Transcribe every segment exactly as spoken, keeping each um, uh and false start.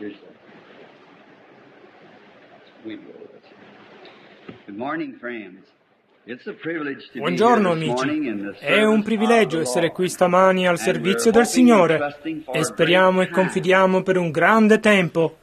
Buongiorno amici, è un privilegio essere qui stamani al servizio del Signore e speriamo e confidiamo per un grande tempo.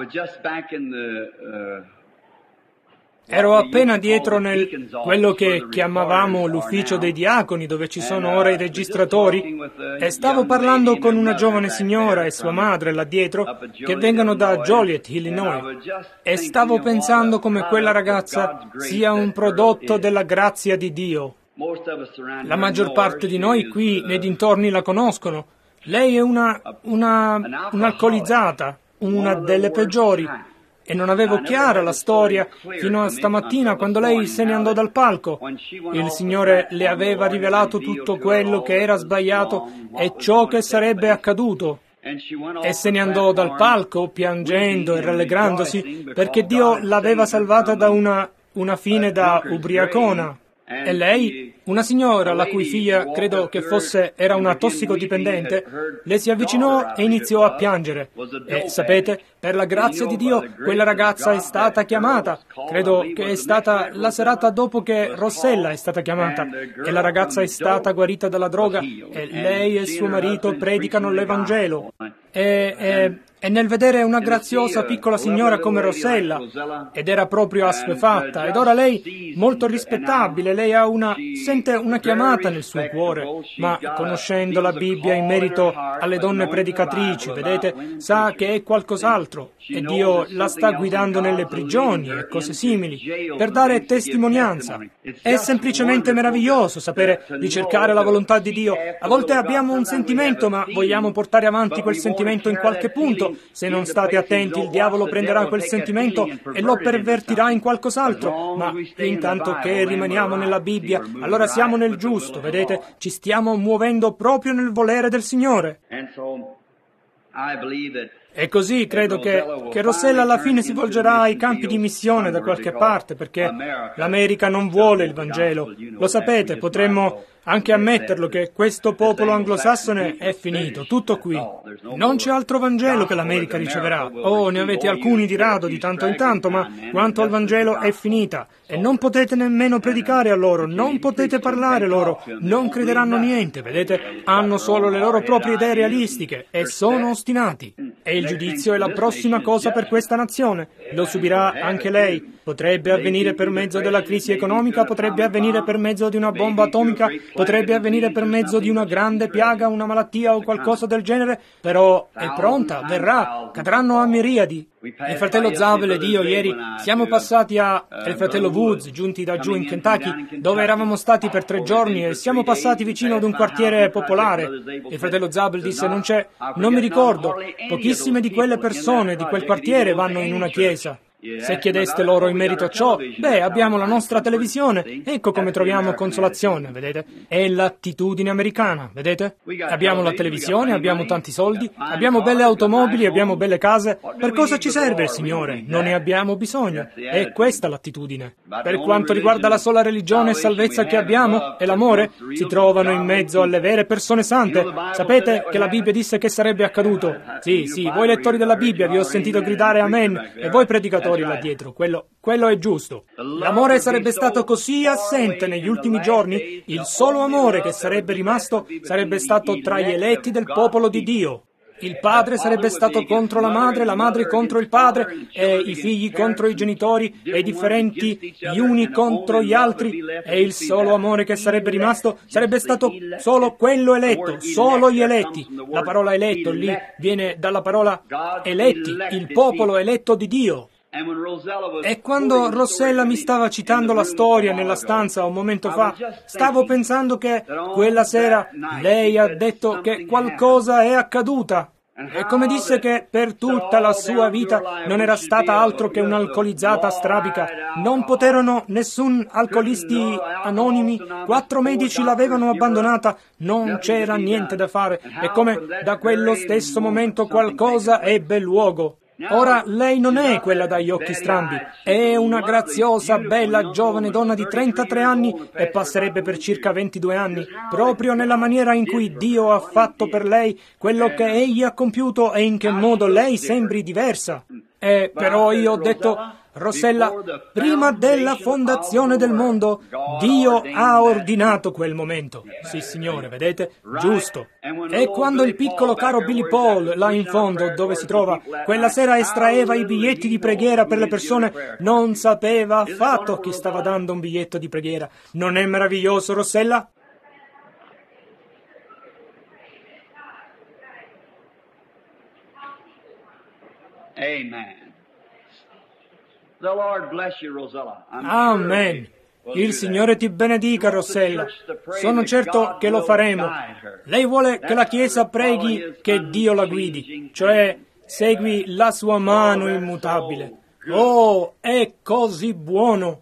Ero appena dietro nel quello che chiamavamo l'ufficio dei diaconi, dove ci sono ora i registratori, e stavo parlando con una giovane signora e sua madre là dietro, che vengono da Joliet, Illinois, e stavo pensando come quella ragazza sia un prodotto della grazia di Dio. La maggior parte di noi qui nei dintorni la conoscono. Lei è una, una, un'alcolizzata, una delle peggiori. E non avevo chiara la storia fino a stamattina quando lei se ne andò dal palco. Il Signore le aveva rivelato tutto quello che era sbagliato e ciò che sarebbe accaduto. E se ne andò dal palco piangendo e rallegrandosi perché Dio l'aveva salvata da una, una fine da ubriacona. E lei, una signora la cui figlia credo che fosse era una tossicodipendente, le si avvicinò e iniziò a piangere. E sapete, per la grazia di Dio, quella ragazza è stata chiamata. Credo che è stata la serata dopo che Rossella è stata chiamata. E la ragazza è stata guarita dalla droga. E lei e suo marito predicano l'Evangelo. E, e, e nel vedere una graziosa piccola signora come Rossella, ed era proprio assuefatta, ed ora lei, molto rispettabile, lei ha una, sente una chiamata nel suo cuore, ma conoscendo la Bibbia in merito alle donne predicatrici, vedete, sa che è qualcos'altro, e Dio la sta guidando nelle prigioni e cose simili, per dare testimonianza. È semplicemente meraviglioso sapere di cercare la volontà di Dio. A volte abbiamo un sentimento, ma vogliamo portare avanti quel sentimento in qualche punto. Se non state attenti, il diavolo prenderà quel sentimento e lo pervertirà in qualcos'altro, ma intanto che rimaniamo nella Bibbia, allora siamo nel giusto, vedete? Ci stiamo muovendo proprio nel volere del Signore. E così credo che, che Rossella alla fine si volgerà ai campi di missione da qualche parte, perché l'America non vuole il Vangelo. Lo sapete, potremmo anche ammetterlo che questo popolo anglosassone è finito, tutto qui. Non c'è altro Vangelo che l'America riceverà. Oh, ne avete alcuni di rado di tanto in tanto, ma quanto al Vangelo è finita. E non potete nemmeno predicare a loro, non potete parlare loro, non crederanno niente, vedete? Hanno solo le loro proprie idee realistiche e sono ostinati. E il giudizio è la prossima cosa per questa nazione. Lo subirà anche lei. Potrebbe avvenire per mezzo della crisi economica, potrebbe avvenire per mezzo di una bomba atomica, potrebbe avvenire per mezzo di una grande piaga, una malattia o qualcosa del genere, però è pronta, verrà, cadranno a miriadi. Il fratello Zabel ed io ieri siamo passati a il fratello Woods, giunti da giù in Kentucky, dove eravamo stati per tre giorni, e siamo passati vicino ad un quartiere popolare. Il fratello Zabel disse: non c'è, non mi ricordo, pochissime di quelle persone di quel quartiere vanno in una chiesa. Se chiedeste loro in merito a ciò, beh, abbiamo la nostra televisione, ecco come troviamo consolazione, vedete? È l'attitudine americana, vedete? Abbiamo la televisione, abbiamo tanti soldi, abbiamo belle automobili, abbiamo belle case. Per cosa ci serve il Signore? Non ne abbiamo bisogno. È questa l'attitudine. Per quanto riguarda la sola religione e salvezza che abbiamo, e l'amore, si trovano in mezzo alle vere persone sante. Sapete che la Bibbia disse che sarebbe accaduto? Sì, sì, voi lettori della Bibbia vi ho sentito gridare amen, e voi predicatori là dietro, quello, quello è giusto. L'amore sarebbe stato così assente negli ultimi giorni, il solo amore che sarebbe rimasto sarebbe stato tra gli eletti del popolo di Dio. Il padre sarebbe stato contro la madre, la madre contro il padre, e i figli contro i genitori, e i differenti gli uni contro gli altri, e il solo amore che sarebbe rimasto sarebbe stato solo quello eletto, solo gli eletti. La parola eletto lì viene dalla parola eletti, il popolo eletto di Dio. E quando Rossella mi stava citando la storia nella stanza un momento fa, stavo pensando che quella sera lei ha detto che qualcosa è accaduta. E come disse che per tutta la sua vita non era stata altro che un'alcolizzata strabica, non poterono nessun alcolisti anonimi, quattro medici l'avevano abbandonata, non c'era niente da fare, e come da quello stesso momento qualcosa ebbe luogo. Ora, lei non è quella dagli occhi strambi, è una graziosa, bella, giovane donna di trentatré anni e passerebbe per circa ventidue anni, proprio nella maniera in cui Dio ha fatto per lei quello che Egli ha compiuto e in che modo lei sembri diversa. E però io ho detto, Rosella, prima della fondazione del mondo, Dio ha ordinato quel momento. Sì, signore, vedete? Giusto. E quando il piccolo caro Billy Paul, là in fondo, dove si trova, quella sera estraeva i biglietti di preghiera per le persone, non sapeva affatto a chi stava dando un biglietto di preghiera. Non è meraviglioso, Rosella? Amen. The Lord bless you, Rosella. I'm Amen. Il Signore ti benedica, Rosella. Sono certo che lo faremo. Lei vuole che la Chiesa preghi che Dio la guidi, cioè segui la sua mano immutabile. Oh, è così buono!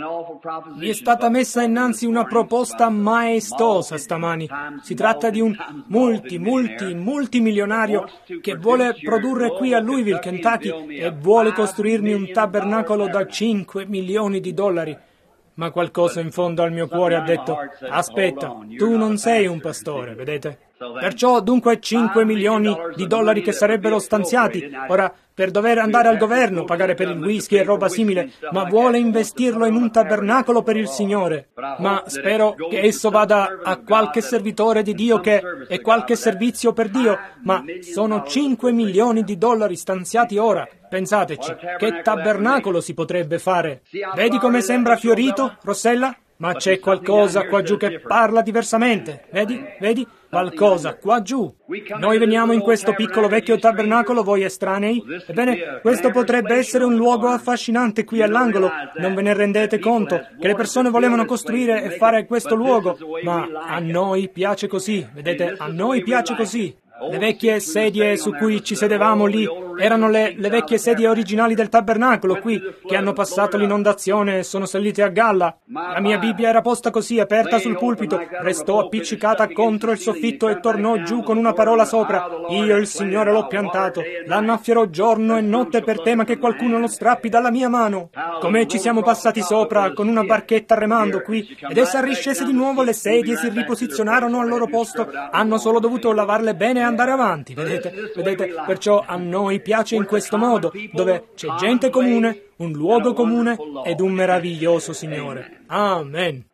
Mi è stata messa innanzi una proposta maestosa stamani. Si tratta di un multi, multi, multimilionario che vuole produrre qui a Louisville, Kentucky, e vuole costruirmi un tabernacolo da cinque milioni di dollari. Ma qualcosa in fondo al mio cuore ha detto, aspetta, tu non sei un pastore, vedete? Perciò dunque cinque milioni di dollari che sarebbero stanziati, ora per dover andare al governo, pagare per il whisky e roba simile, ma vuole investirlo in un tabernacolo per il Signore. Ma spero che esso vada a qualche servitore di Dio che è qualche servizio per Dio, ma sono cinque milioni di dollari stanziati ora. Pensateci, che tabernacolo si potrebbe fare? Vedi come sembra fiorito, Rossella? Ma c'è qualcosa qua giù che parla diversamente. Vedi? Vedi? Qualcosa qua giù. Noi veniamo in questo piccolo vecchio tabernacolo, voi estranei. Ebbene, questo potrebbe essere un luogo affascinante qui all'angolo. Non ve ne rendete conto che le persone volevano costruire e fare questo luogo. Ma a noi piace così, vedete? A noi piace così. Le vecchie sedie su cui ci sedevamo lì erano le, le vecchie sedie originali del tabernacolo qui, che hanno passato l'inondazione e sono salite a galla. La mia Bibbia era posta così, aperta sul pulpito, restò appiccicata contro il soffitto e tornò giù con una parola sopra. Io, il Signore, l'ho piantato, l'annaffierò giorno e notte per tema che qualcuno lo strappi dalla mia mano. Come ci siamo passati sopra con una barchetta remando qui, ed essa riscese di nuovo, le sedie si riposizionarono al loro posto, hanno solo dovuto lavarle bene e andare avanti, vedete? Vedete? Perciò a noi piace in questo modo, dove c'è gente comune, un luogo comune ed un meraviglioso Signore. Amen.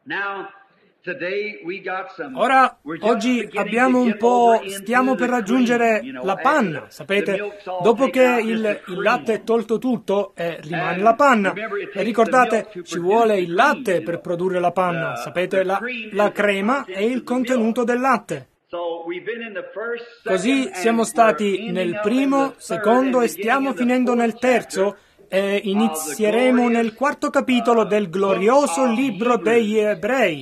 Ora, oggi abbiamo un po', stiamo per raggiungere la panna, sapete? Dopo che il, il latte è tolto tutto, eh, rimane la panna. E ricordate, ci vuole il latte per produrre la panna, sapete? La, la crema è il contenuto del latte. Così siamo stati nel primo, secondo e stiamo finendo nel terzo e inizieremo nel quarto capitolo del glorioso libro degli Ebrei.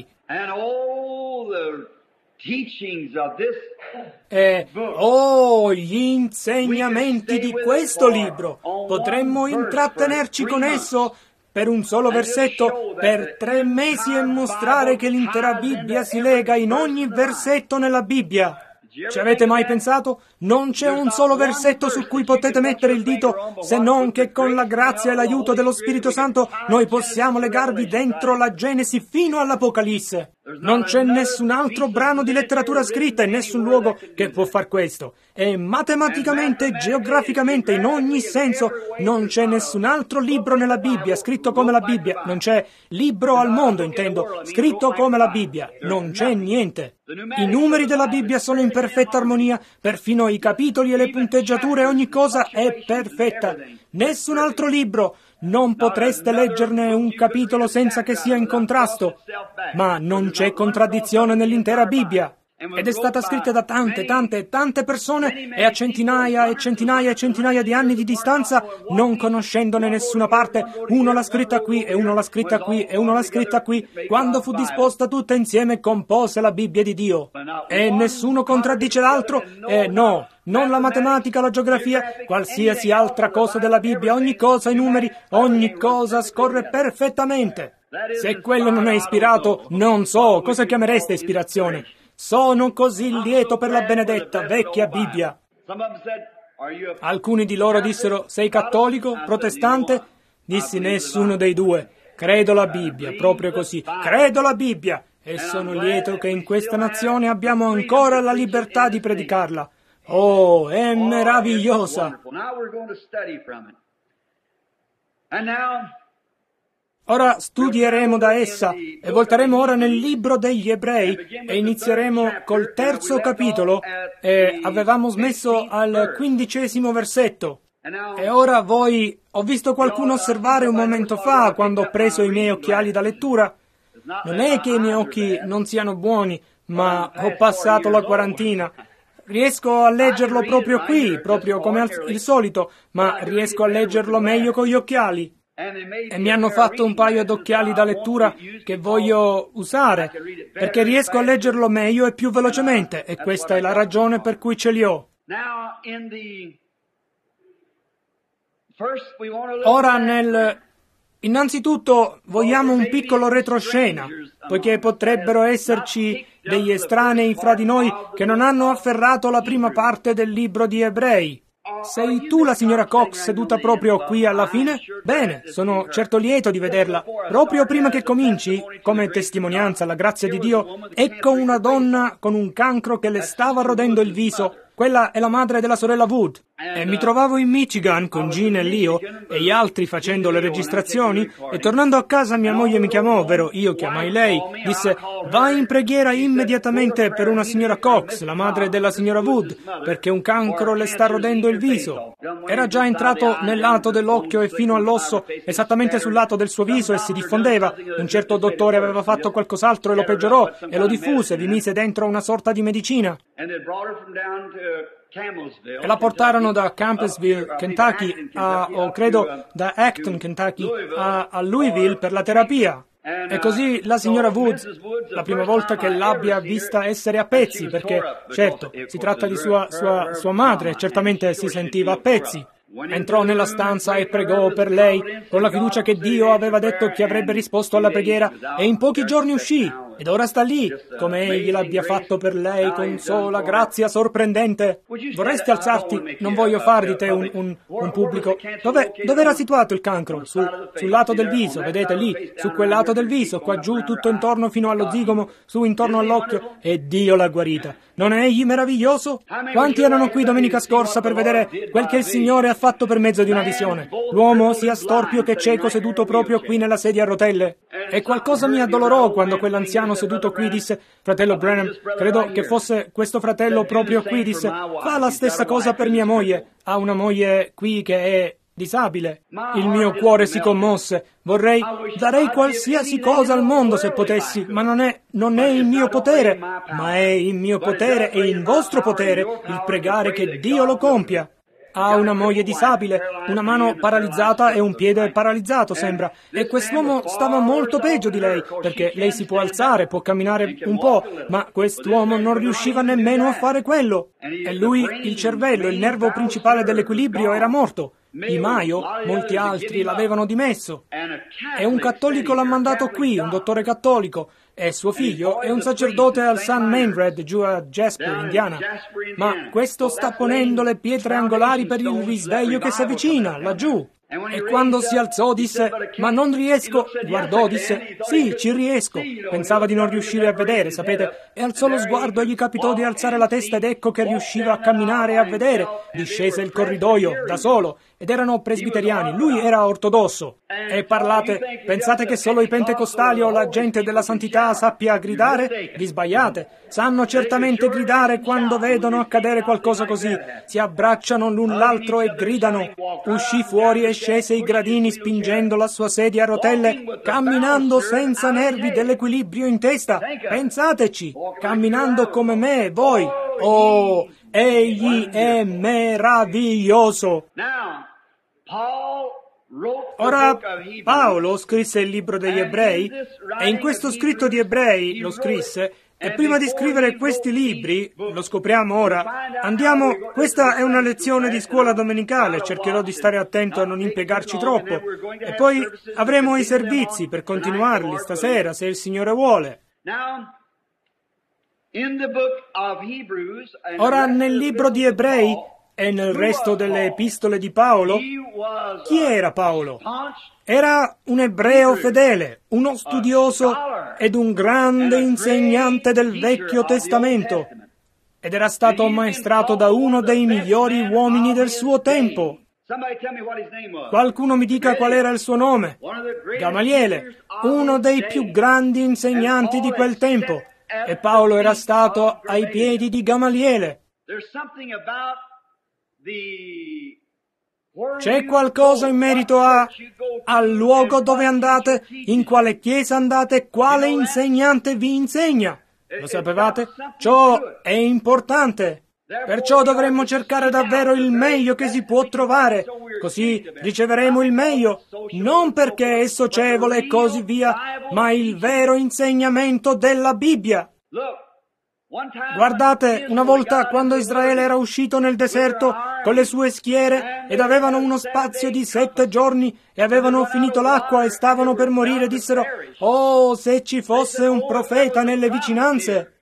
E oh, gli insegnamenti di questo libro! Potremmo intrattenerci con esso per un solo versetto per tre mesi e mostrare che l'intera Bibbia si lega in ogni versetto nella Bibbia. Ci avete mai pensato? Non c'è un solo versetto su cui potete mettere il dito, se non che con la grazia e l'aiuto dello Spirito Santo noi possiamo legarvi dentro la Genesi fino all'Apocalisse. Non c'è nessun altro brano di letteratura scritta in nessun luogo che può far questo. E matematicamente, geograficamente, in ogni senso, non c'è nessun altro libro nella Bibbia scritto come la Bibbia. Non c'è libro al mondo, intendo, scritto come la Bibbia. Non c'è niente. I numeri della Bibbia sono in perfetta armonia, perfino i capitoli e le punteggiature, ogni cosa è perfetta. Nessun altro libro. Non potreste leggerne un capitolo senza che sia in contrasto. Ma non c'è contraddizione nell'intera Bibbia. Ed è stata scritta da tante, tante, tante persone e a centinaia e centinaia e centinaia di anni di distanza, non conoscendone nessuna parte. Uno l'ha scritta qui e uno l'ha scritta qui e uno l'ha scritta qui. Quando fu disposta tutta insieme, compose la Bibbia di Dio. E nessuno contraddice l'altro? E no, non la matematica, la geografia, qualsiasi altra cosa della Bibbia, ogni cosa, i numeri, ogni cosa scorre perfettamente. Se quello non è ispirato, non so, cosa chiamereste ispirazione? Sono così lieto per la benedetta vecchia Bibbia. Alcuni di loro dissero: sei cattolico, protestante? Dissi: nessuno dei due. Credo la Bibbia, proprio così. Credo la Bibbia. E sono lieto che in questa nazione abbiamo ancora la libertà di predicarla. Oh, è meravigliosa! Ora studieremo da essa e volteremo ora nel libro degli Ebrei e inizieremo col terzo capitolo e avevamo smesso al quindicesimo versetto. E ora voi, ho visto qualcuno osservare un momento fa quando ho preso i miei occhiali da lettura. Non è che i miei occhi non siano buoni, ma ho passato la quarantina. Riesco a leggerlo proprio qui, proprio come al, il solito, ma riesco a leggerlo meglio con gli occhiali. E mi hanno fatto un paio d'occhiali da lettura che voglio usare, perché riesco a leggerlo meglio e più velocemente, e questa è la ragione per cui ce li ho. Ora nel... Innanzitutto vogliamo un piccolo retroscena, poiché potrebbero esserci degli estranei fra di noi che non hanno afferrato la prima parte del libro di Ebrei. Sei tu la signora Cox seduta proprio qui alla fine? Bene, sono certo lieto di vederla. Proprio prima che cominci, come testimonianza alla grazia di Dio, ecco una donna con un cancro che le stava rodendo il viso. Quella è la madre della sorella Wood. E mi trovavo in Michigan con Gene e Leo e gli altri facendo le registrazioni e tornando a casa mia moglie mi chiamò, ovvero io chiamai lei, disse: vai in preghiera immediatamente per una signora Cox, la madre della signora Wood, perché un cancro le sta rodendo il viso. Era già entrato nel lato dell'occhio e fino all'osso, esattamente sul lato del suo viso, e si diffondeva. Un certo dottore aveva fatto qualcos'altro e lo peggiorò e lo diffuse, vi mise dentro una sorta di medicina. E la portarono da Campbellsville, Kentucky, a, o credo da Acton, Kentucky, a, a Louisville per la terapia. E così la signora Woods, la prima volta che l'abbia vista essere a pezzi, perché certo si tratta di sua, sua, sua madre, certamente si sentiva a pezzi. Entrò nella stanza e pregò per lei, con la fiducia che Dio aveva detto che avrebbe risposto alla preghiera, e in pochi giorni uscì, ed ora sta lì, come egli l'abbia fatto per lei con sola grazia sorprendente. Vorresti alzarti? Non voglio far di te un, un, un pubblico. Dov'è, dov'era situato il cancro? Su, sul lato del viso, vedete lì, su quel lato del viso, qua giù, tutto intorno fino allo zigomo, su intorno all'occhio, e Dio l'ha guarita. Non è egli meraviglioso? Quanti erano qui domenica scorsa per vedere quel che il Signore ha fatto per mezzo di una visione? L'uomo sia storpio che cieco seduto proprio qui nella sedia a rotelle. E qualcosa mi addolorò quando quell'anziano seduto qui disse: fratello Branham, credo che fosse questo fratello proprio qui, disse: fa la stessa cosa per mia moglie. Ha una moglie qui che è disabile. Il mio cuore si commosse. Vorrei, darei qualsiasi cosa al mondo se potessi, ma non è, non è in mio potere, ma è in mio potere e in vostro potere il pregare che Dio lo compia. Ha una moglie disabile, una mano paralizzata e un piede paralizzato, sembra. E quest'uomo stava molto peggio di lei, perché lei si può alzare, può camminare un po', ma quest'uomo non riusciva nemmeno a fare quello. E lui, il cervello, il nervo principale dell'equilibrio, era morto. Di Maio, molti altri l'avevano dimesso. E un cattolico l'ha mandato qui, un dottore cattolico. E suo figlio è un sacerdote al San Mainred, giù a Jasper, Indiana. Ma questo sta ponendo le pietre angolari per il risveglio che si avvicina, laggiù. E quando si alzò disse: ma non riesco. Guardò, disse: sì, ci riesco. Pensava di non riuscire a vedere, sapete, e alzò lo sguardo e gli capitò di alzare la testa ed ecco che riusciva a camminare e a vedere. Discese il corridoio da solo, ed erano presbiteriani, lui era ortodosso. E parlate, pensate che solo i pentecostali o la gente della santità sappia gridare? Vi sbagliate. Sanno certamente gridare quando vedono accadere qualcosa così. Si abbracciano l'un l'altro e gridano. Uscì fuori e scese i gradini spingendo la sua sedia a rotelle, camminando senza nervi dell'equilibrio in testa. Pensateci, camminando come me, voi. Oh, egli è meraviglioso. Ora, Paolo scrisse il libro degli Ebrei, e in questo scritto di Ebrei lo scrisse, e prima di scrivere questi libri, lo scopriamo ora, andiamo, questa è una lezione di scuola domenicale, cercherò di stare attento a non impiegarci troppo, e poi avremo i servizi per continuarli stasera, se il Signore vuole. Ora, nel libro di Ebrei, e nel resto delle epistole di Paolo? Chi era Paolo? Era un ebreo fedele, uno studioso ed un grande insegnante del Vecchio Testamento, ed era stato ammaestrato da uno dei migliori uomini del suo tempo. Qualcuno mi dica qual era il suo nome. Gamaliele, uno dei più grandi insegnanti di quel tempo, e Paolo era stato ai piedi di Gamaliele. C'è qualcosa in merito a, al luogo dove andate, in quale chiesa andate, quale insegnante vi insegna. Lo sapevate? Ciò è importante. Perciò dovremmo cercare davvero il meglio che si può trovare, così riceveremo il meglio, non perché è socievole e così via, ma il vero insegnamento della Bibbia. Guardate, una volta quando Israele era uscito nel deserto con le sue schiere ed avevano uno spazio di sette giorni e avevano finito l'acqua e stavano per morire, dissero: «Oh, se ci fosse un profeta nelle vicinanze!»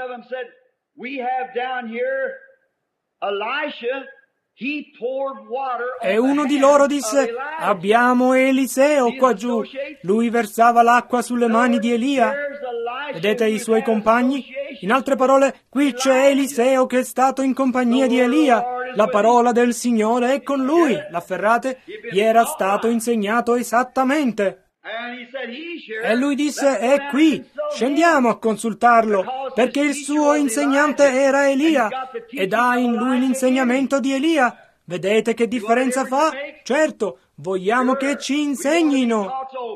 E uno di loro disse: «Abbiamo Eliseo qua giù, lui versava l'acqua sulle mani di Elia». Vedete i suoi compagni? In altre parole, qui c'è Eliseo che è stato in compagnia di Elia. La parola del Signore è con lui. L'afferrate? Gli era stato insegnato esattamente. E lui disse: «È qui, scendiamo a consultarlo, perché il suo insegnante era Elia, ed ha in lui l'insegnamento di Elia». Vedete che differenza fa? Certo, vogliamo che ci insegnino.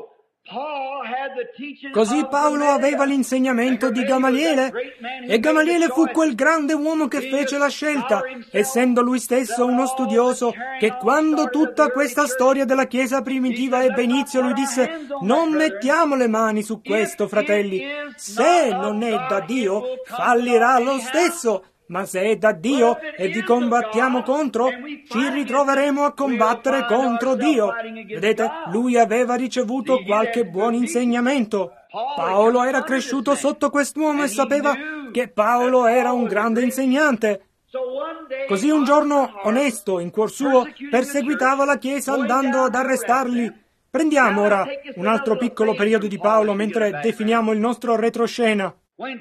Così Paolo aveva l'insegnamento di Gamaliele, e Gamaliele fu quel grande uomo che fece la scelta, essendo lui stesso uno studioso, che quando tutta questa storia della Chiesa primitiva ebbe inizio, lui disse: «Non mettiamo le mani su questo, fratelli. Se non è da Dio, fallirà lo stesso. Ma se è da Dio e vi combattiamo contro, ci ritroveremo a combattere contro Dio». Vedete, lui aveva ricevuto qualche buon insegnamento. Paolo era cresciuto sotto quest'uomo e sapeva che Paolo era un grande insegnante. Così un giorno, onesto in cuor suo, perseguitava la Chiesa andando ad arrestarli. Prendiamo ora un altro piccolo periodo di Paolo mentre definiamo il nostro retroscena.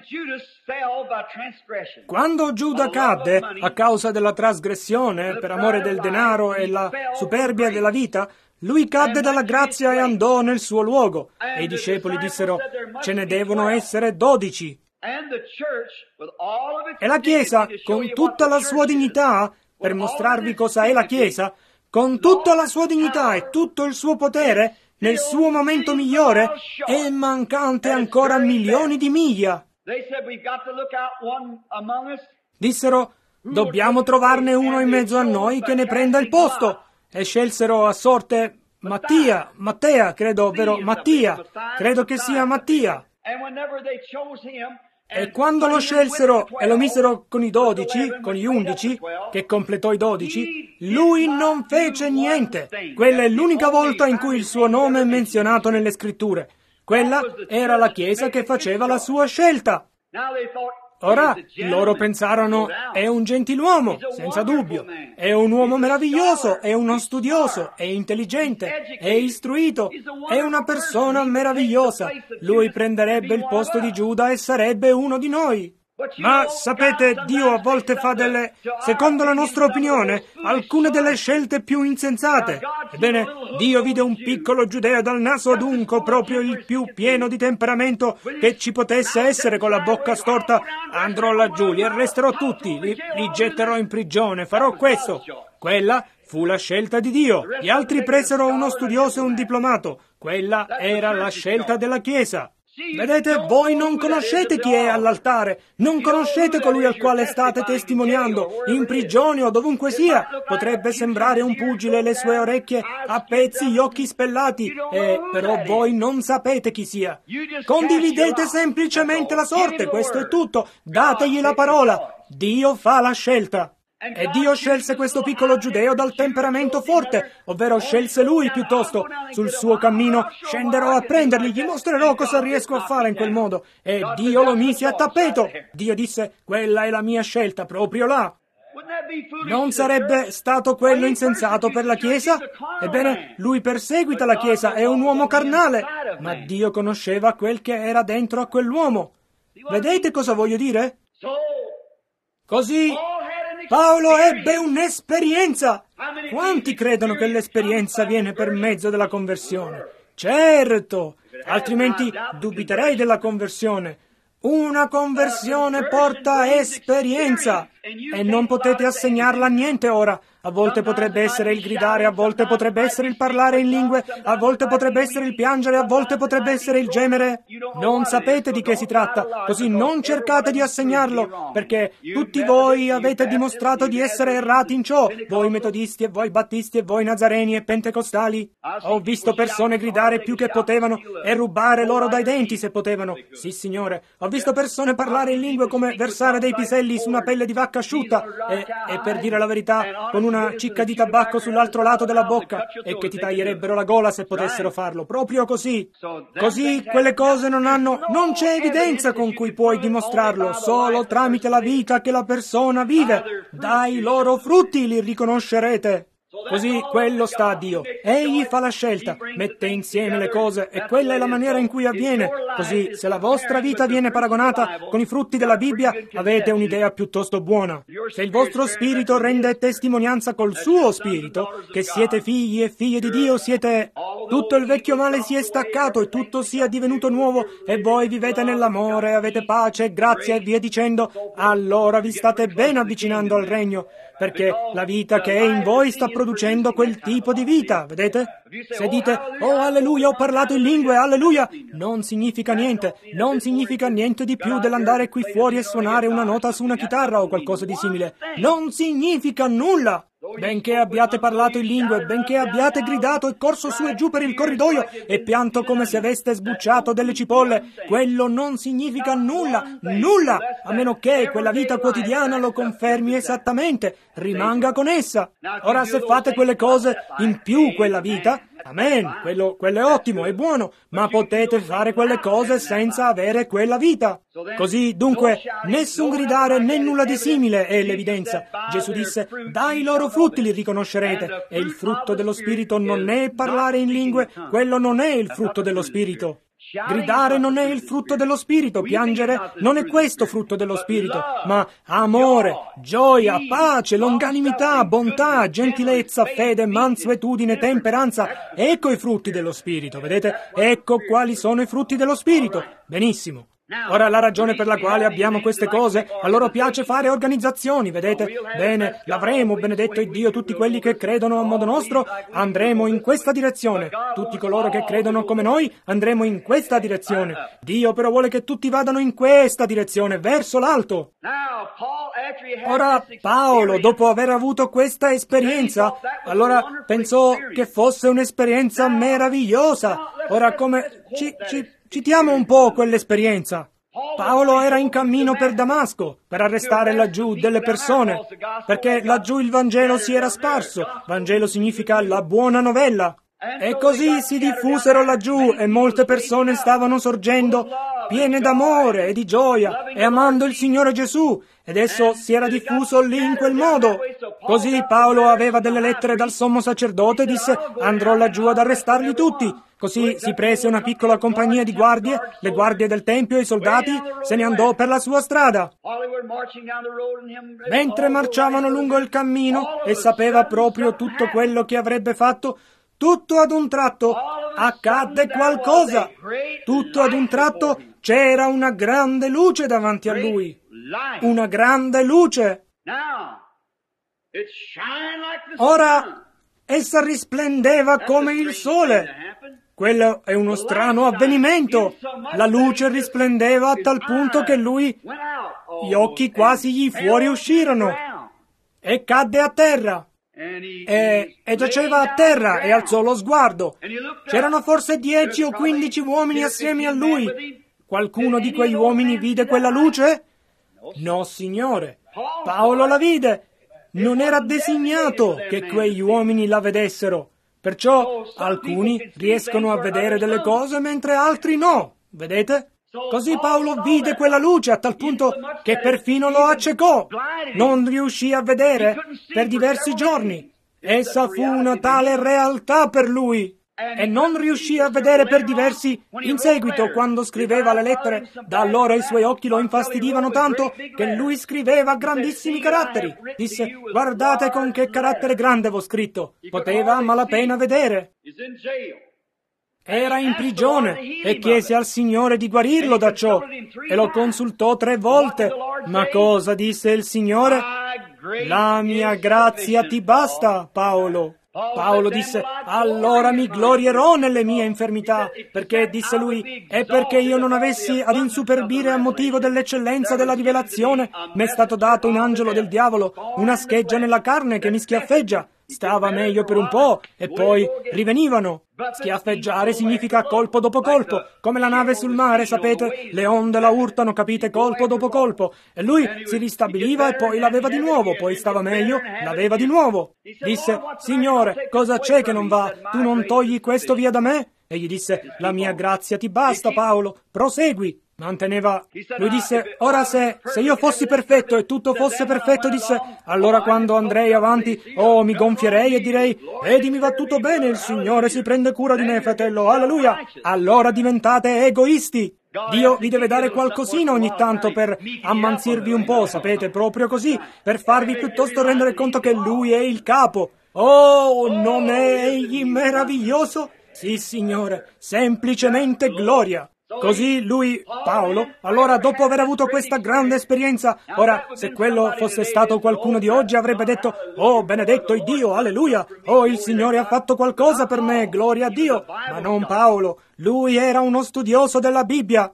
Quando Giuda cadde a causa della trasgressione, per amore del denaro e la superbia della vita, lui cadde dalla grazia e andò nel suo luogo. E i discepoli dissero: «Ce ne devono essere dodici». E la Chiesa, con tutta la sua dignità, per mostrarvi cosa è la Chiesa, con tutta la sua dignità e tutto il suo potere, nel suo momento migliore, è mancante ancora milioni di miglia. Dissero: «Dobbiamo trovarne uno in mezzo a noi che ne prenda il posto». E scelsero a sorte Mattia, Mattea, credo, vero? Mattia, credo che sia Mattia. E quando lo scelsero e lo misero con i dodici, con gli undici, che completò i dodici, lui non fece niente. Quella è l'unica volta in cui il suo nome è menzionato nelle scritture. Quella era la Chiesa che faceva la sua scelta. Ora, loro pensarono: è un gentiluomo, senza dubbio, è un uomo meraviglioso, è uno studioso, è intelligente, è istruito, è una persona meravigliosa. Lui prenderebbe il posto di Giuda e sarebbe uno di noi. Ma sapete, Dio a volte fa delle, secondo la nostra opinione, alcune delle scelte più insensate. Ebbene, Dio vide un piccolo giudeo dal naso adunco, proprio il più pieno di temperamento che ci potesse essere, con la bocca storta. Andrò laggiù, li arresterò tutti, li, li getterò in prigione, farò questo. Quella fu la scelta di Dio. Gli altri presero uno studioso e un diplomato. Quella era la scelta della Chiesa. Vedete, voi non conoscete chi è all'altare, non conoscete colui al quale state testimoniando, in prigione o dovunque sia. Potrebbe sembrare un pugile, le sue orecchie a pezzi, gli occhi spellati, e però voi non sapete chi sia. Condividete semplicemente la sorte, questo è tutto. Dategli la parola. Dio fa la scelta. E Dio scelse questo piccolo giudeo dal temperamento forte, ovvero scelse lui piuttosto. Sul suo cammino scenderò a prenderli, gli mostrerò cosa riesco a fare in quel modo. E Dio lo mise a tappeto. Dio disse: quella è la mia scelta, proprio là. Non sarebbe stato quello insensato per la Chiesa? Ebbene, lui perseguita la Chiesa, è un uomo carnale, ma Dio conosceva quel che era dentro a quell'uomo. Vedete cosa voglio dire? Così Paolo ebbe un'esperienza. Quanti credono che l'esperienza viene per mezzo della conversione? Certo, altrimenti dubiterei della conversione. Una conversione porta esperienza e non potete assegnarla a niente ora. A volte potrebbe essere il gridare, a volte potrebbe essere il parlare in lingue, a volte potrebbe essere il piangere, a volte potrebbe essere il gemere. Non sapete di che si tratta, così non cercate di assegnarlo, perché tutti voi avete dimostrato di essere errati in ciò, voi metodisti e voi battisti e voi nazareni e pentecostali. Ho visto persone gridare più che potevano e rubare l'oro dai denti se potevano. Sì, signore. Ho visto persone parlare in lingue come versare dei piselli su una pelle di vacca asciutta e, e per dire la verità, con una cicca di tabacco sull'altro lato della bocca e che ti taglierebbero la gola se potessero farlo, proprio così. Così quelle cose non hanno, non c'è evidenza con cui puoi dimostrarlo, solo tramite la vita che la persona vive. Dai loro frutti li riconoscerete. Così quello sta a Dio. Egli fa la scelta, mette insieme le cose e quella è la maniera in cui avviene. Così, se la vostra vita viene paragonata con i frutti della Bibbia, avete un'idea piuttosto buona. Se il vostro spirito rende testimonianza col suo spirito, che siete figli e figlie di Dio, siete... Tutto il vecchio male si è staccato e tutto sia divenuto nuovo e voi vivete nell'amore, avete pace e grazia e via dicendo, allora vi state ben avvicinando al regno. Perché la vita che è in voi sta producendo quel tipo di vita, vedete? Se dite, oh alleluia, ho parlato in lingue, alleluia, non significa niente, non significa niente di più dell'andare qui fuori e suonare una nota su una chitarra o qualcosa di simile. Non significa nulla! Benché abbiate parlato in lingue, benché abbiate gridato e corso su e giù per il corridoio e pianto come se aveste sbucciato delle cipolle, quello non significa nulla, nulla, a meno che quella vita quotidiana lo confermi esattamente, rimanga con essa. Ora, se fate quelle cose in più quella vita, amen, quello, quello è ottimo, è buono, ma potete fare quelle cose senza avere quella vita. Così, dunque, nessun gridare né nulla di simile è l'evidenza. Gesù disse, dai loro frutti li riconoscerete, e il frutto dello Spirito non è parlare in lingue, quello non è il frutto dello Spirito. Gridare non è il frutto dello Spirito, piangere non è questo frutto dello Spirito, ma amore, gioia, pace, longanimità, bontà, gentilezza, fede, mansuetudine, temperanza. Ecco i frutti dello Spirito, vedete? Ecco quali sono i frutti dello Spirito. Benissimo. Ora, la ragione per la quale abbiamo queste cose, a loro piace fare organizzazioni, vedete? Bene, l'avremo, benedetto il Dio, tutti quelli che credono a modo nostro, andremo in questa direzione. Tutti coloro che credono come noi, andremo in questa direzione. Dio però vuole che tutti vadano in questa direzione, verso l'alto. Ora, Paolo, dopo aver avuto questa esperienza, allora pensò che fosse un'esperienza meravigliosa. Ora, come... ci... ci Citiamo un po' quell'esperienza. Paolo era in cammino per Damasco per arrestare laggiù delle persone, perché laggiù il Vangelo si era sparso. Vangelo significa la buona novella. E così si diffusero laggiù e molte persone stavano sorgendo piene d'amore e di gioia e amando il Signore Gesù. Ed esso si era diffuso lì in quel modo. Così Paolo aveva delle lettere dal sommo sacerdote e disse, andrò laggiù ad arrestarli tutti. Così si prese una piccola compagnia di guardie, le guardie del Tempio e i soldati, se ne andò per la sua strada. Mentre marciavano lungo il cammino e sapeva proprio tutto quello che avrebbe fatto, tutto ad un tratto accadde qualcosa. Tutto ad un tratto c'era una grande luce davanti a lui. Una grande luce. Ora essa risplendeva come il sole. Quello è uno strano avvenimento. La luce risplendeva a tal punto che lui, gli occhi quasi gli fuoriuscirono e cadde a terra. E, e giaceva a terra e alzò lo sguardo. C'erano forse dieci o quindici uomini assieme a lui. Qualcuno di quegli uomini vide quella luce? No, signore. Paolo la vide. Non era designato che quegli uomini la vedessero. Perciò alcuni riescono a vedere delle cose mentre altri no. Vedete? Così Paolo vide quella luce a tal punto che perfino lo accecò. Non riuscì a vedere per diversi giorni. Essa fu una tale realtà per lui. E non riuscì a vedere per diversi in seguito quando scriveva le lettere. Da allora i suoi occhi lo infastidivano tanto che lui scriveva a grandissimi caratteri. Disse: guardate con che carattere grande v'ho scritto. Poteva a malapena vedere. Era in prigione e chiese al Signore di guarirlo da ciò e lo consultò tre volte. Ma cosa disse il Signore? La mia grazia ti basta, Paolo. Paolo disse: allora mi glorierò nelle mie infermità, perché, disse lui, è perché io non avessi ad insuperbire a motivo dell'eccellenza della rivelazione, m'è stato dato un angelo del diavolo, una scheggia nella carne che mi schiaffeggia. Stava meglio per un po' e poi rivenivano. Schiaffeggiare significa colpo dopo colpo, come la nave sul mare, sapete, le onde la urtano, capite, colpo dopo colpo. E lui si ristabiliva e poi l'aveva di nuovo, poi stava meglio, l'aveva di nuovo. Disse: Signore, cosa c'è che non va? Tu non togli questo via da me? E gli disse: la mia grazia ti basta, Paolo, prosegui. Manteneva. Lui disse: ora se, se io fossi perfetto e tutto fosse perfetto, disse, allora quando andrei avanti, oh, mi gonfierei e direi: vedi, mi va tutto bene, il Signore si prende cura di me, fratello, alleluia. Allora diventate egoisti. Dio vi deve dare qualcosina ogni tanto per ammansirvi un po', sapete, proprio così, per farvi piuttosto rendere conto che Lui è il capo. Oh, non è Egli meraviglioso? Sì, Signore, semplicemente gloria. Così lui, Paolo, allora dopo aver avuto questa grande esperienza, ora se quello fosse stato qualcuno di oggi avrebbe detto: oh, benedetto il Dio, alleluia, oh, il Signore ha fatto qualcosa per me, gloria a Dio. Ma non Paolo, lui era uno studioso della Bibbia.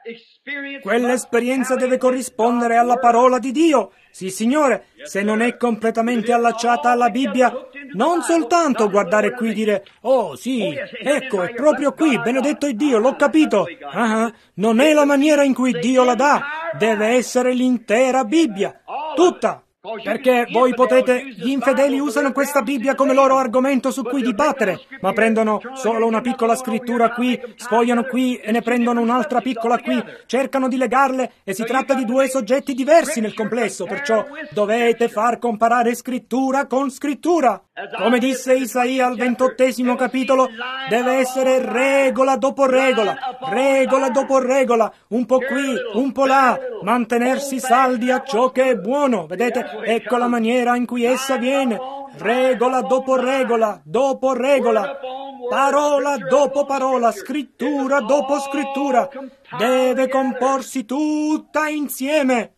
Quell'esperienza deve corrispondere alla parola di Dio. Sì, Signore, se non è completamente allacciata alla Bibbia, non soltanto guardare qui e dire: oh sì, ecco, è proprio qui, benedetto il Dio, l'ho capito. Ah, non è la maniera in cui Dio la dà, deve essere l'intera Bibbia, tutta. Perché voi potete, gli infedeli usano questa Bibbia come loro argomento su cui dibattere, ma prendono solo una piccola scrittura qui, sfogliano qui e ne prendono un'altra piccola qui, cercano di legarle e si tratta di due soggetti diversi nel complesso, perciò dovete far comparare scrittura con scrittura. Come disse Isaia al ventottesimo capitolo, deve essere regola dopo regola, regola dopo regola, un po' qui, un po' là, mantenersi saldi a ciò che è buono, vedete? Ecco la maniera in cui essa viene, regola dopo regola, dopo regola, parola dopo parola, scrittura dopo scrittura, deve comporsi tutta insieme.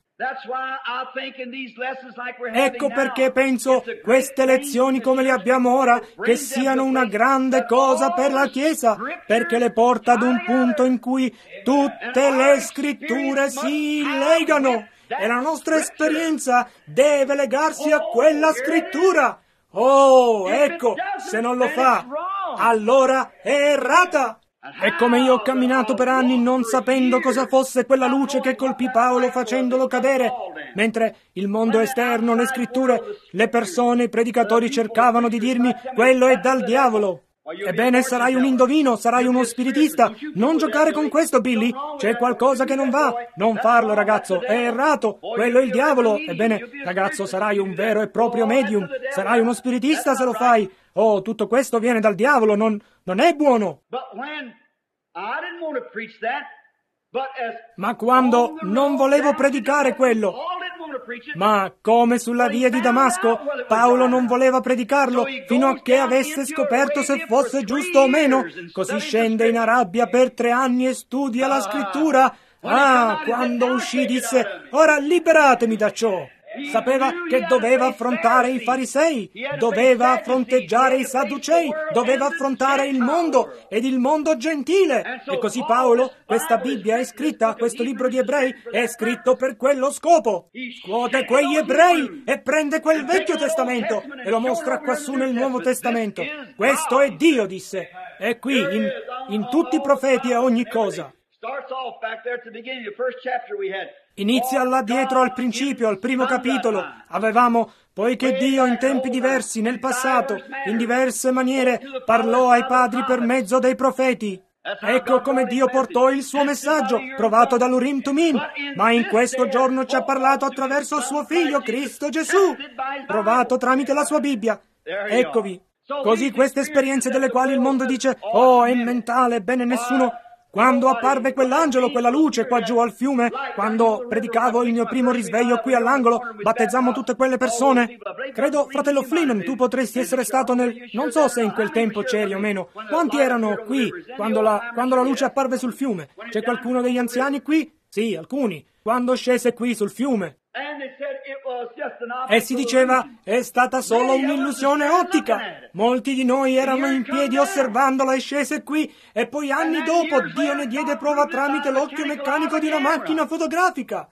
Ecco perché penso queste lezioni come le abbiamo ora che siano una grande cosa per la Chiesa, perché le porta ad un punto in cui tutte le scritture si legano. E la nostra esperienza deve legarsi a quella scrittura. Oh, ecco, se non lo fa, allora è errata. È come io ho camminato per anni non sapendo cosa fosse quella luce che colpì Paolo facendolo cadere, mentre il mondo esterno, le scritture, le persone, i predicatori cercavano di dirmi: quello è dal diavolo. Ebbene, sarai un indovino, sarai uno spiritista. Non giocare con questo, Billy. C'è qualcosa che non va. Non farlo, ragazzo. È errato. Quello è il diavolo. Ebbene, ragazzo, sarai un vero e proprio medium. Sarai uno spiritista se lo fai. Oh, tutto questo viene dal diavolo. Non, non è buono. Ma quando non volevo predicare quello, ma come sulla via di Damasco, Paolo non voleva predicarlo fino a che avesse scoperto se fosse giusto o meno. Così scende in Arabia per tre anni e studia la scrittura. Ah, quando uscì disse: ora liberatemi da ciò. Sapeva che doveva affrontare i farisei, doveva fronteggiare i sadducei, doveva affrontare il mondo ed il mondo gentile. E così Paolo, questa Bibbia è scritta, questo libro di Ebrei è scritto per quello scopo. Scuote quegli ebrei e prende quel Vecchio Testamento e lo mostra quassù nel Nuovo Testamento. Questo è Dio, disse. È qui, in, in tutti i profeti e ogni cosa. Inizia là dietro al principio, al primo capitolo. Avevamo, poiché Dio in tempi diversi, nel passato, in diverse maniere, parlò ai padri per mezzo dei profeti. Ecco come Dio portò il suo messaggio, provato dall'Urim Tumim, ma in questo giorno ci ha parlato attraverso il suo Figlio, Cristo Gesù, provato tramite la sua Bibbia. Eccovi. Così queste esperienze delle quali il mondo dice, oh, è mentale, ebbene nessuno... Quando apparve quell'angelo, quella luce qua giù al fiume, quando predicavo il mio primo risveglio qui all'angolo, battezzammo tutte quelle persone. Credo, fratello Flinan, tu potresti essere stato nel... Non so se in quel tempo c'eri o meno. Quanti erano qui quando la, quando la luce apparve sul fiume? C'è qualcuno degli anziani qui? Sì, alcuni. Quando scese qui sul fiume. E si diceva, è stata solo un'illusione ottica. Molti di noi erano in piedi osservandola e scese qui, e poi anni dopo Dio ne diede prova tramite l'occhio meccanico di una macchina fotografica.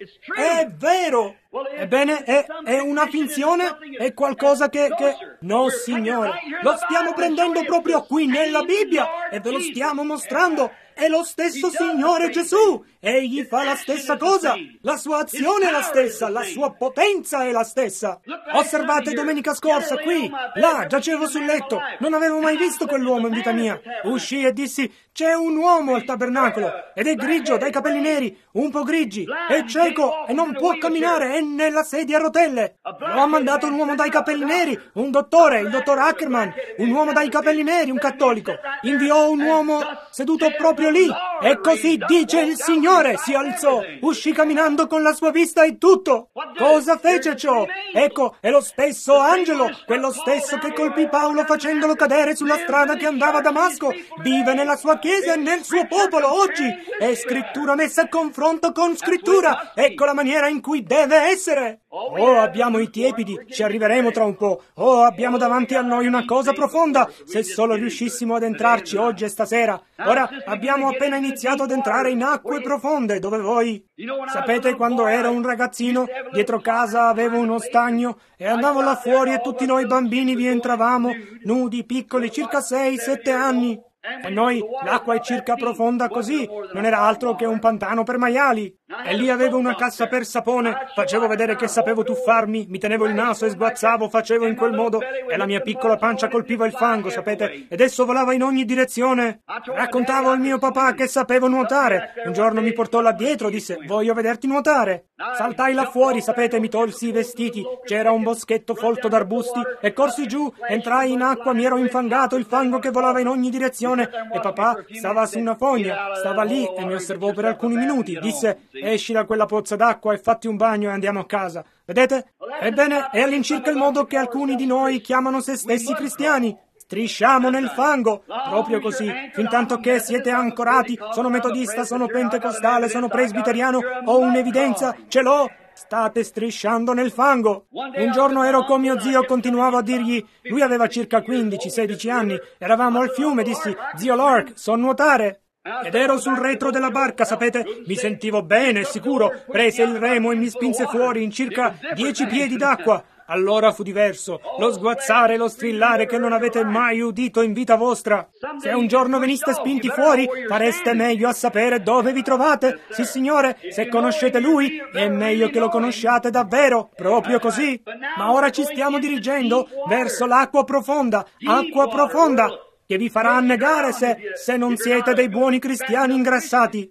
È vero! Ebbene, è, è una finzione? È qualcosa che, che... No, signore, lo stiamo prendendo proprio qui nella Bibbia e ve lo stiamo mostrando. È lo stesso Signore Gesù. Egli fa la stessa cosa. La sua azione è la stessa. La sua potenza è la stessa. Osservate domenica scorsa qui. Là, giacevo sul letto. Non avevo mai visto quell'uomo in vita mia. Uscii e dissi, c'è un uomo al tabernacolo. Ed è grigio, dai capelli neri, un po' grigi. È cieco e non può camminare. È nella sedia a rotelle. Lo ha mandato un uomo dai capelli neri, un dottore, il dottor Ackerman. Un uomo dai capelli neri, un cattolico. Inviò un uomo seduto proprio lì, e così dice il Signore, si alzò, uscì camminando con la sua vista e tutto. Cosa fece ciò? Ecco, è lo stesso angelo, quello stesso che colpì Paolo facendolo cadere sulla strada che andava a Damasco, vive nella sua chiesa e nel suo popolo oggi. È scrittura messa a confronto con scrittura. Ecco la maniera in cui deve essere. Oh, abbiamo i tiepidi, ci arriveremo tra un po'. Oh, abbiamo davanti a noi una cosa profonda, se solo riuscissimo ad entrarci oggi e stasera. Ora, abbiamo appena iniziato ad entrare in acque profonde, dove voi... Sapete, quando ero un ragazzino, dietro casa avevo uno stagno e andavo là fuori e tutti noi bambini vi entravamo, nudi, piccoli, circa sei, sette anni. E noi, l'acqua è circa profonda così, non era altro che un pantano per maiali. E lì avevo una cassa per sapone, facevo vedere che sapevo tuffarmi, mi tenevo il naso e sguazzavo, facevo in quel modo, e la mia piccola pancia colpiva il fango, sapete, ed esso volava in ogni direzione. Raccontavo al mio papà che sapevo nuotare. Un giorno mi portò là dietro, disse, voglio vederti nuotare. Saltai là fuori, sapete, mi tolsi i vestiti, c'era un boschetto folto d'arbusti, e corsi giù, entrai in acqua, mi ero infangato, il fango che volava in ogni direzione, e papà stava su una fogna, stava lì e mi osservò per alcuni minuti, disse, esci da quella pozza d'acqua e fatti un bagno e andiamo a casa. Vedete? Ebbene, è all'incirca il modo che alcuni di noi chiamano se stessi cristiani. Strisciamo nel fango, proprio così, fintanto che siete ancorati, sono metodista, sono pentecostale, sono presbiteriano, ho un'evidenza, ce l'ho. State strisciando nel fango. Un giorno ero con mio zio, continuavo a dirgli, lui aveva circa quindici sedici anni, eravamo al fiume, dissi, zio Lark, so nuotare. Ed ero sul retro della barca, sapete, mi sentivo bene, sicuro, prese il remo e mi spinse fuori in circa dieci piedi d'acqua. Allora fu diverso, lo sguazzare e lo strillare che non avete mai udito in vita vostra. Se un giorno veniste spinti fuori, fareste meglio a sapere dove vi trovate. Sì, signore, se conoscete Lui, è meglio che lo conosciate davvero, proprio così. Ma ora ci stiamo dirigendo verso l'acqua profonda, acqua profonda, che vi farà annegare se, se non siete dei buoni cristiani ingrassati.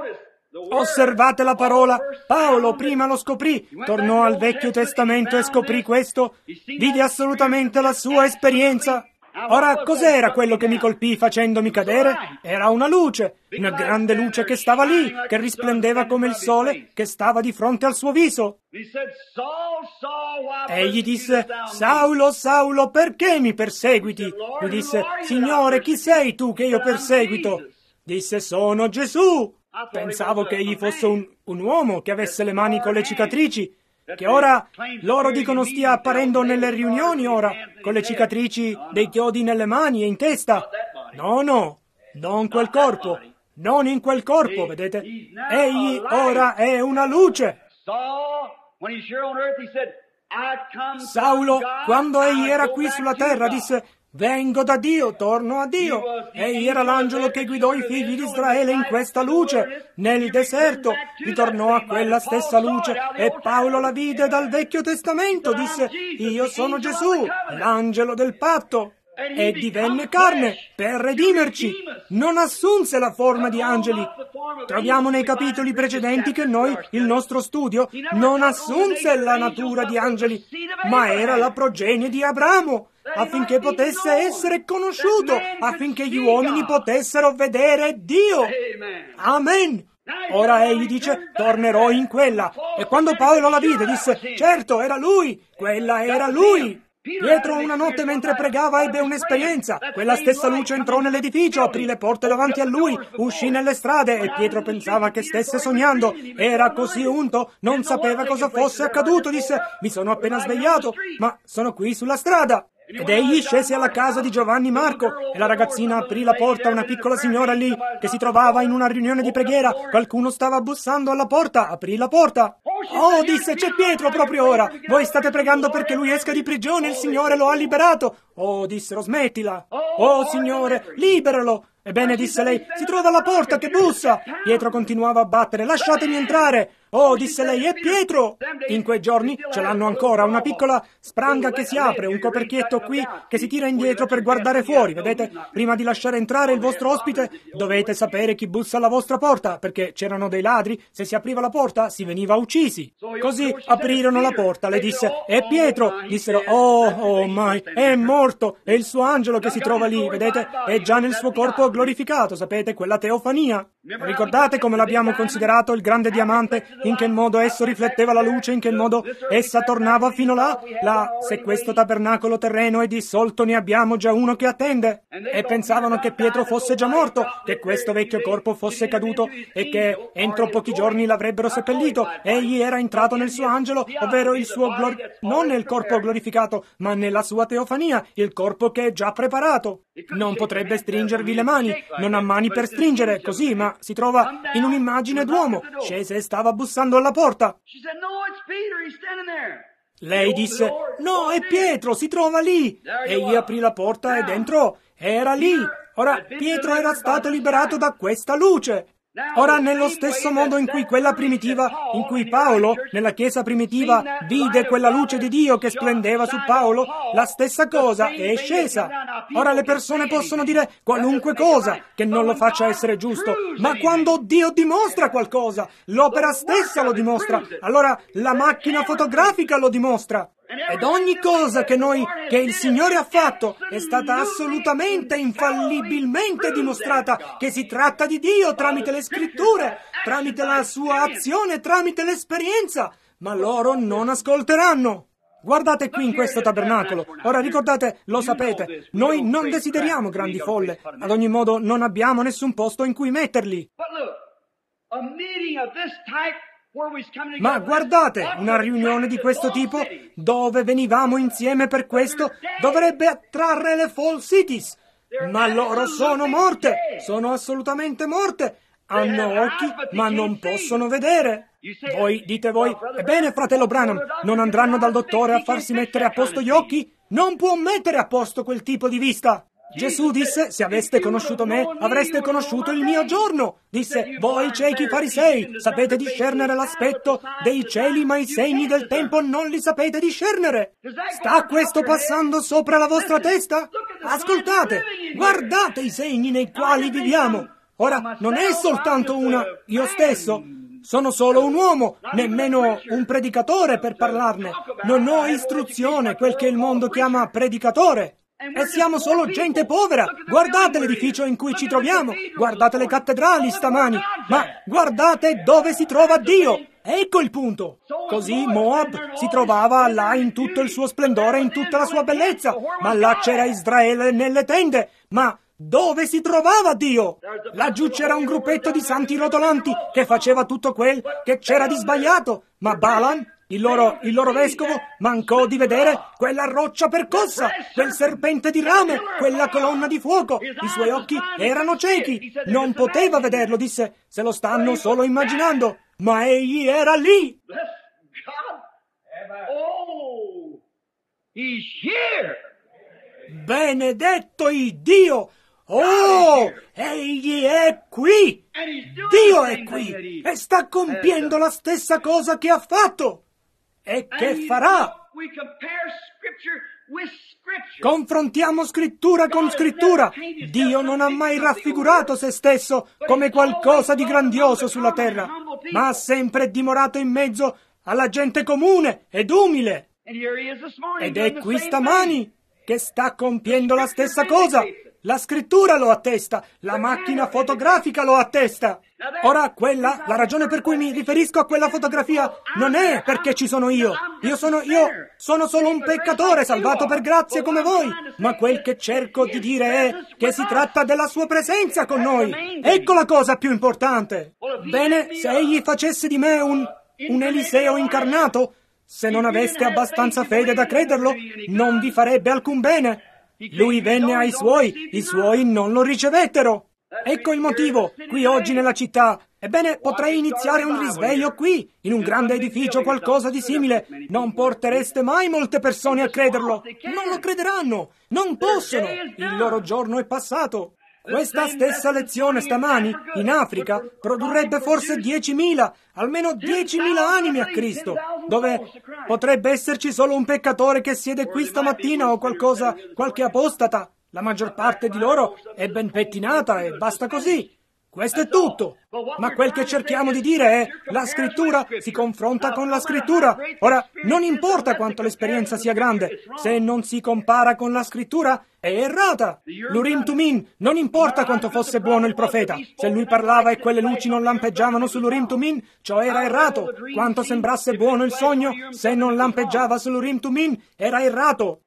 Osservate la parola. Paolo prima lo scoprì, tornò al Vecchio Testamento e scoprì questo, vide assolutamente la sua esperienza. Ora, cos'era quello che mi colpì facendomi cadere? Era una luce, una grande luce che stava lì, che risplendeva come il sole, che stava di fronte al suo viso. Egli disse, Saulo, Saulo, perché mi perseguiti? Lui disse, Signore, chi sei tu che io perseguito? Disse, sono Gesù. Pensavo che egli fosse un, un uomo che avesse le mani con le cicatrici, che ora loro dicono stia apparendo nelle riunioni ora, con le cicatrici dei chiodi nelle mani e in testa. No, no, non quel corpo, non in quel corpo, vedete? Egli ora è una luce. Saulo, quando egli era qui sulla terra, disse, vengo da Dio, torno a Dio. Egli era l'angelo che guidò i figli di Israele in questa luce, nel deserto. Ritornò a quella stessa luce e Paolo la vide dal Vecchio Testamento. Disse, io sono Gesù, l'angelo del patto. e divenne carne per redimerci. Non assunse la forma di angeli. Troviamo nei capitoli precedenti che noi, il nostro studio, non assunse la natura di angeli, ma era la progenie di Abramo, affinché potesse essere conosciuto, affinché gli uomini potessero vedere Dio. Amen. Ora egli dice, tornerò in quella. E quando Paolo la vide, disse, certo, era lui, quella era lui. Pietro una notte mentre pregava ebbe un'esperienza. Quella stessa luce entrò nell'edificio, aprì le porte davanti a lui, uscì nelle strade e Pietro pensava che stesse sognando. Era così unto, non sapeva cosa fosse accaduto. Disse, mi sono appena svegliato, ma sono qui sulla strada. Ed egli scese alla casa di Giovanni Marco e la ragazzina aprì la porta a una piccola signora lì che si trovava in una riunione di preghiera. Qualcuno stava bussando alla porta, aprì la porta. Oh, disse, c'è Pietro proprio ora. Voi state pregando perché lui esca di prigione, il Signore lo ha liberato. Oh, dissero, smettila. Oh, Signore, liberalo. Ebbene, disse lei, si trova alla porta che bussa. Pietro continuava a battere, lasciatemi entrare. Oh, disse lei, è Pietro! In quei giorni ce l'hanno ancora, una piccola spranga che si apre, un coperchietto qui che si tira indietro per guardare fuori. Vedete, prima di lasciare entrare il vostro ospite, dovete sapere chi bussa alla vostra porta, perché c'erano dei ladri, se si apriva la porta si veniva uccisi. Così aprirono la porta, le disse, è Pietro! Dissero, oh, oh mai, è morto, è il suo angelo che si trova lì, vedete, è già nel suo corpo glorificato, sapete, quella teofania. Ricordate come l'abbiamo considerato il grande diamante, in che modo esso rifletteva la luce, in che modo essa tornava fino là? Là, se questo tabernacolo terreno è dissolto, ne abbiamo già uno che attende. E pensavano che Pietro fosse già morto, che questo vecchio corpo fosse caduto e che entro pochi giorni l'avrebbero seppellito. Egli era entrato nel suo angelo, ovvero il suo glor... non nel corpo glorificato, ma nella sua teofania, il corpo che è già preparato. Non potrebbe stringervi le mani, non ha mani per stringere, così, ma si trova in un'immagine d'uomo. Scese e stava bussando alla porta. Lei disse, no, è Pietro, si trova lì. Egli aprì la porta ed entrò. Era lì. Ora, Pietro era stato liberato da questa luce. Ora, nello stesso modo in cui quella primitiva, in cui Paolo, nella chiesa primitiva, vide quella luce di Dio che splendeva su Paolo, la stessa cosa è scesa. Ora le persone possono dire qualunque cosa che non lo faccia essere giusto, ma quando Dio dimostra qualcosa, l'opera stessa lo dimostra, allora la macchina fotografica lo dimostra. Ed ogni cosa che noi, che il Signore ha fatto, è stata assolutamente, infallibilmente dimostrata che si tratta di Dio tramite le scritture, tramite la sua azione, tramite l'esperienza, ma loro non ascolteranno. Guardate qui in questo tabernacolo. Ora ricordate, lo sapete, noi non desideriamo grandi folle, ad ogni modo non abbiamo nessun posto in cui metterli. Ma guardate, una riunione di questo tipo, dove venivamo insieme per questo, dovrebbe attrarre le Fall Cities. Ma loro sono morte, sono assolutamente morte. Hanno occhi, ma non possono vedere. Voi dite voi, ebbene fratello Branham, non andranno dal dottore a farsi mettere a posto gli occhi? Non può mettere a posto quel tipo di vista. Gesù disse, se aveste conosciuto me, avreste conosciuto il mio giorno. Disse, voi ciechi farisei, sapete discernere l'aspetto dei cieli, ma i segni del tempo non li sapete discernere. Sta questo passando sopra la vostra testa? Ascoltate, guardate i segni nei quali viviamo. Ora, non è soltanto una... io stesso... Sono solo un uomo, nemmeno un predicatore per parlarne. Non ho istruzione, quel che il mondo chiama predicatore. E siamo solo gente povera. Guardate l'edificio in cui ci troviamo. Guardate le cattedrali stamani. Ma guardate dove si trova Dio. Ecco il punto. Così Moab si trovava là in tutto il suo splendore, in tutta la sua bellezza. Ma là c'era Israele nelle tende. Ma... dove si trovava Dio? Laggiù c'era un gruppetto di santi rotolanti che faceva tutto quel che c'era di sbagliato, ma Balaam, il loro, il loro vescovo, mancò di vedere quella roccia percossa, quel serpente di rame, quella colonna di fuoco. I suoi occhi erano ciechi, non poteva vederlo, disse, se lo stanno solo immaginando, ma egli era lì. Oh, he's here. Benedetto il Dio! Oh, egli è qui! Dio è qui e sta compiendo la stessa cosa che ha fatto e che farà. Confrontiamo scrittura con scrittura. Dio non ha mai raffigurato se stesso come qualcosa di grandioso sulla terra, ma ha sempre dimorato in mezzo alla gente comune ed umile. Ed è qui stamani che sta compiendo la stessa cosa. La scrittura lo attesta, la macchina fotografica lo attesta. Ora quella, la ragione per cui mi riferisco a quella fotografia non è perché ci sono io. Io sono io, sono solo un peccatore salvato per grazia come voi. Ma quel che cerco di dire è che si tratta della sua presenza con noi. Ecco la cosa più importante. Bene, se egli facesse di me un, un Eliseo incarnato, se non aveste abbastanza fede da crederlo, non vi farebbe alcun bene. Lui venne ai suoi, i suoi non lo ricevettero. Ecco il motivo, qui oggi nella città. Ebbene, potrei iniziare un risveglio qui, in un grande edificio, qualcosa di simile. Non portereste mai molte persone a crederlo. Non lo crederanno, non possono. Il loro giorno è passato. Questa stessa lezione stamani, in Africa, produrrebbe forse diecimila, almeno diecimila anime a Cristo, dove potrebbe esserci solo un peccatore che siede qui stamattina o qualcosa, qualche apostata. La maggior parte di loro è ben pettinata e basta così. Questo è tutto. Ma quel che cerchiamo di dire è la scrittura si confronta con la scrittura. Ora, non importa quanto l'esperienza sia grande, se non si compara con la scrittura è errata. L'Urim Tumim, non importa quanto fosse buono il profeta, se lui parlava e quelle luci non lampeggiavano sull'Urim Tumim, ciò era errato. Quanto sembrasse buono il sogno, se non lampeggiava sull'Urim Tumim, era errato.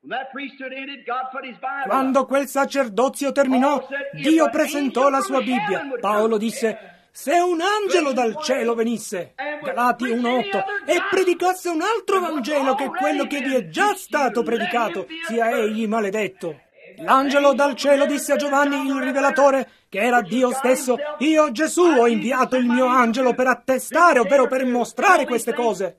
Quando quel sacerdozio terminò, Dio presentò la sua Bibbia. Paolo disse: se un angelo dal cielo venisse, Galati uno otto, e predicasse un altro Vangelo che quello che vi è già stato predicato, sia egli maledetto. L'angelo dal cielo disse a Giovanni il rivelatore, che era Dio stesso: io Gesù ho inviato il mio angelo per attestare, ovvero per mostrare queste cose.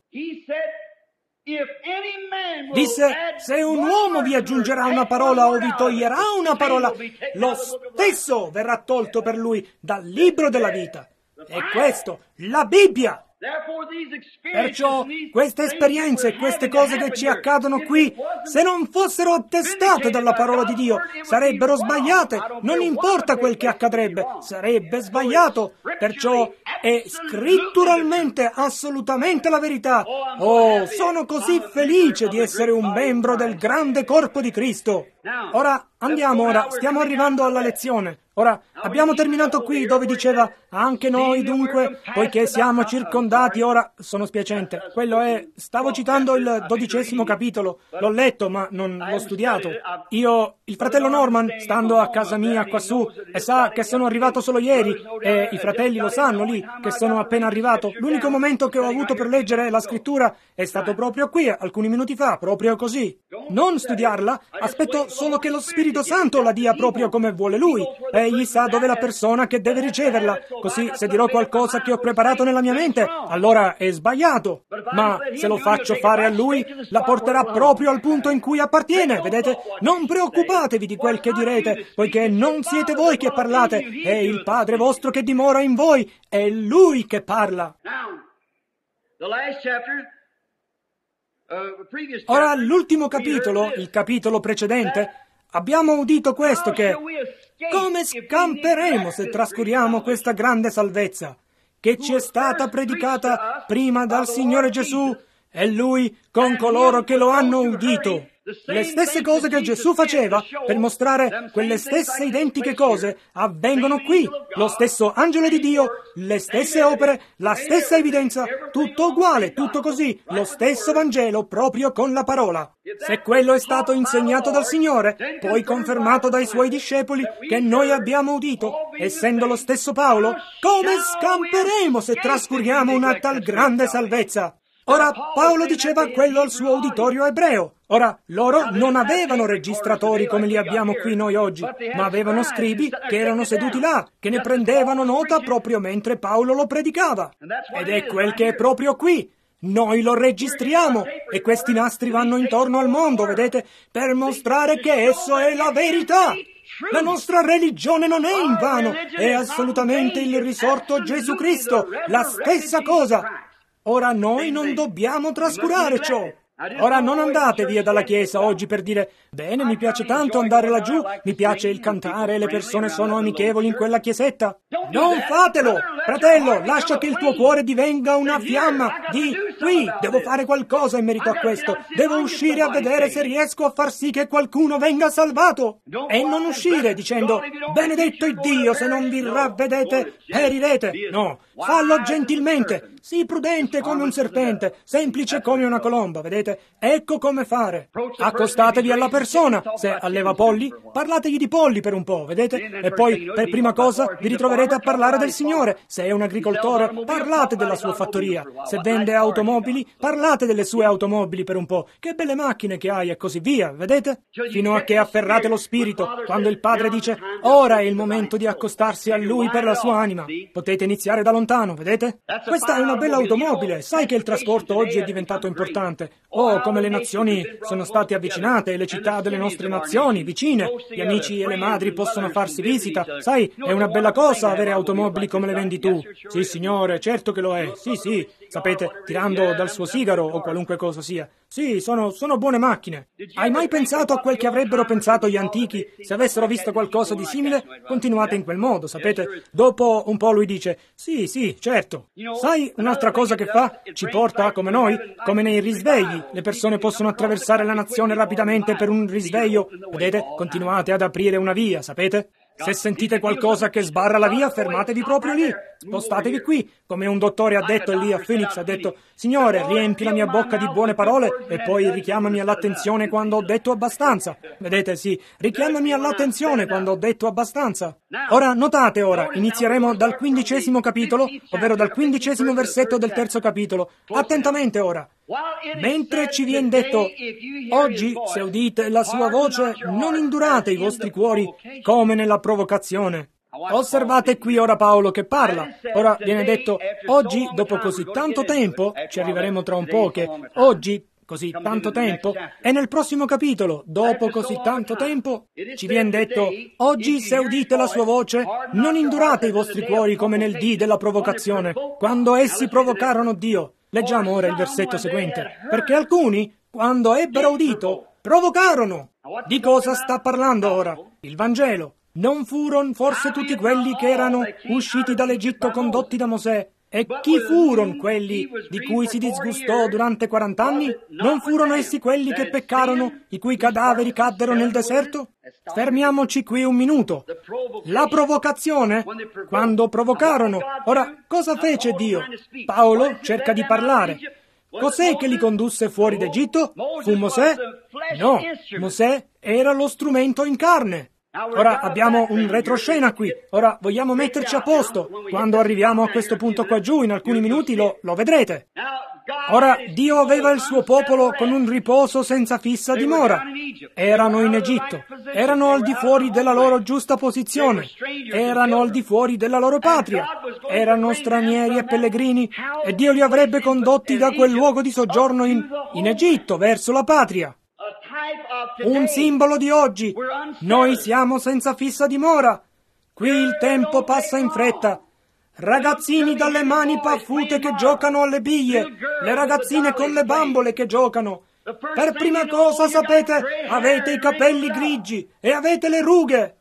Disse: se un uomo vi aggiungerà una parola o vi toglierà una parola, lo stesso verrà tolto per lui dal libro della vita. E questo, la Bibbia. Perciò queste esperienze e queste cose che ci accadono qui, se non fossero attestate dalla parola di Dio, sarebbero sbagliate. Non importa quel che accadrebbe, sarebbe sbagliato. Perciò è scritturalmente assolutamente la verità. Oh, sono così felice di essere un membro del grande corpo di Cristo. Ora, andiamo ora, stiamo arrivando alla lezione. Ora, abbiamo terminato qui dove diceva: anche noi dunque, poiché siamo circondati, ora sono spiacente. Quello è, stavo citando il dodicesimo capitolo, l'ho letto ma non l'ho studiato. Io, il fratello Norman, stando a casa mia quassù, e sa che sono arrivato solo ieri, e i fratelli lo sanno lì, che sono appena arrivato. L'unico momento che ho avuto per leggere la scrittura è stato proprio qui, alcuni minuti fa, proprio così. Non studiarla, aspetto solo che lo Spirito Santo la dia proprio come vuole Lui. Egli sa dove è la persona che deve riceverla. Così, se dirò qualcosa che ho preparato nella mia mente, allora è sbagliato. Ma se lo faccio fare a Lui, la porterà proprio al punto in cui appartiene. Vedete? Non preoccupatevi di quel che direte, poiché non siete voi che parlate, è il Padre vostro che dimora in voi, è Lui che parla. Ora, l'ultimo capitolo, il capitolo precedente, abbiamo udito questo, che come scamperemo se trascuriamo questa grande salvezza che ci è stata predicata prima dal Signore Gesù e Lui con coloro che lo hanno udito. Le stesse cose che Gesù faceva per mostrare quelle stesse identiche cose avvengono qui. Lo stesso angelo di Dio, le stesse opere, la stessa evidenza, tutto uguale, tutto così, lo stesso Vangelo proprio con la parola. Se quello è stato insegnato dal Signore, poi confermato dai Suoi discepoli che noi abbiamo udito, essendo lo stesso Paolo, come scamperemo se trascuriamo una tal grande salvezza? Ora, Paolo diceva quello al suo uditorio ebreo. Ora, loro non avevano registratori come li abbiamo qui noi oggi, ma avevano scribi che erano seduti là, che ne prendevano nota proprio mentre Paolo lo predicava. Ed è quel che è proprio qui. Noi lo registriamo e questi nastri vanno intorno al mondo, vedete, per mostrare che esso è la verità. La nostra religione non è invano, è assolutamente il risorto Gesù Cristo, la stessa cosa. Ora noi non dobbiamo trascurare ciò. Ora non andate via dalla chiesa oggi per dire bene, mi piace tanto andare laggiù, mi piace il cantare, le persone sono amichevoli in quella chiesetta. Non fatelo! Fratello, lascia che il tuo cuore divenga una fiamma. Di qui, devo fare qualcosa in merito a questo. Devo uscire a vedere se riesco a far sì che qualcuno venga salvato. E non uscire dicendo benedetto il Dio, se non vi ravvedete perirete. No, fallo gentilmente. Sii prudente come un serpente, semplice come una colomba, vedete? Ecco come fare. Accostatevi alla persona. Se alleva polli, parlategli di polli per un po', vedete? E poi, per prima cosa, vi ritroverete a parlare del Signore. Se è un agricoltore, parlate della sua fattoria. Se vende automobili, parlate delle sue automobili per un po'. Che belle macchine che hai e così via, vedete? Fino a che afferrate lo spirito, quando il Padre dice ora è il momento di accostarsi a Lui per la sua anima. Potete iniziare da lontano, vedete? Questa è una bella automobile. Sai che il trasporto oggi è diventato importante. Oh, come le nazioni sono state avvicinate e le città delle nostre nazioni vicine. Gli amici e le madri possono farsi visita. Sai, è una bella cosa avere automobili come le vendi tu. Sì, signore, certo che lo è. Sì, sì. Sapete, tirando dal suo sigaro o qualunque cosa sia. Sì, sono, sono buone macchine. Hai mai pensato a quel che avrebbero pensato gli antichi se avessero visto qualcosa di simile? Continuate in quel modo, sapete? Dopo un po' lui dice, sì, sì, certo. Sai, un'altra cosa che fa? Ci porta, come noi, come nei risvegli. Le persone possono attraversare la nazione rapidamente per un risveglio. Vedete? Continuate ad aprire una via, sapete? Se sentite qualcosa che sbarra la via, fermatevi proprio lì. Spostatevi qui. Come un dottore ha detto lì a Phoenix, ha detto, Signore, riempi la mia bocca di buone parole e poi richiamami all'attenzione quando ho detto abbastanza. Vedete, sì, richiamami all'attenzione quando ho detto abbastanza. Ora, notate ora, inizieremo dal quindicesimo capitolo, ovvero dal quindicesimo versetto del terzo capitolo. Attentamente ora. Mentre ci viene detto, oggi, se udite la sua voce, non indurate i vostri cuori come nella provocazione. Osservate qui ora Paolo che parla. Ora viene detto, oggi, dopo così tanto tempo, ci arriveremo tra un po' che oggi, così tanto tempo, e nel prossimo capitolo, dopo così tanto tempo, ci viene detto, oggi, se udite la sua voce, non indurate i vostri cuori come nel dì della provocazione, quando essi provocarono Dio. Leggiamo ora il versetto seguente. Perché alcuni, quando ebbero udito, provocarono. Di cosa sta parlando ora? Il Vangelo. Non furono forse tutti quelli che erano usciti dall'Egitto condotti da Mosè? E chi furono quelli di cui si disgustò durante quarant'anni? Non furono essi quelli che peccarono, i cui cadaveri caddero nel deserto? Fermiamoci qui un minuto. La provocazione? Quando provocarono. Ora, cosa fece Dio? Paolo cerca di parlare. Cos'è che li condusse fuori d'Egitto? Fu Mosè? No, Mosè era lo strumento in carne. Ora abbiamo un retroscena qui. Ora vogliamo metterci a posto. Quando arriviamo a questo punto qua giù, in alcuni minuti lo, lo vedrete. Ora Dio aveva il suo popolo con un riposo senza fissa dimora. Erano in Egitto. Erano al di fuori della loro giusta posizione. Erano al di fuori della loro patria. Erano stranieri e pellegrini e Dio li avrebbe condotti da quel luogo di soggiorno in, in Egitto, verso la patria. Un simbolo di oggi. Noi siamo senza fissa dimora. Qui il tempo passa in fretta. Ragazzini dalle mani paffute che giocano alle biglie, le ragazzine con le bambole che giocano. Per prima cosa, sapete, avete i capelli grigi e avete le rughe.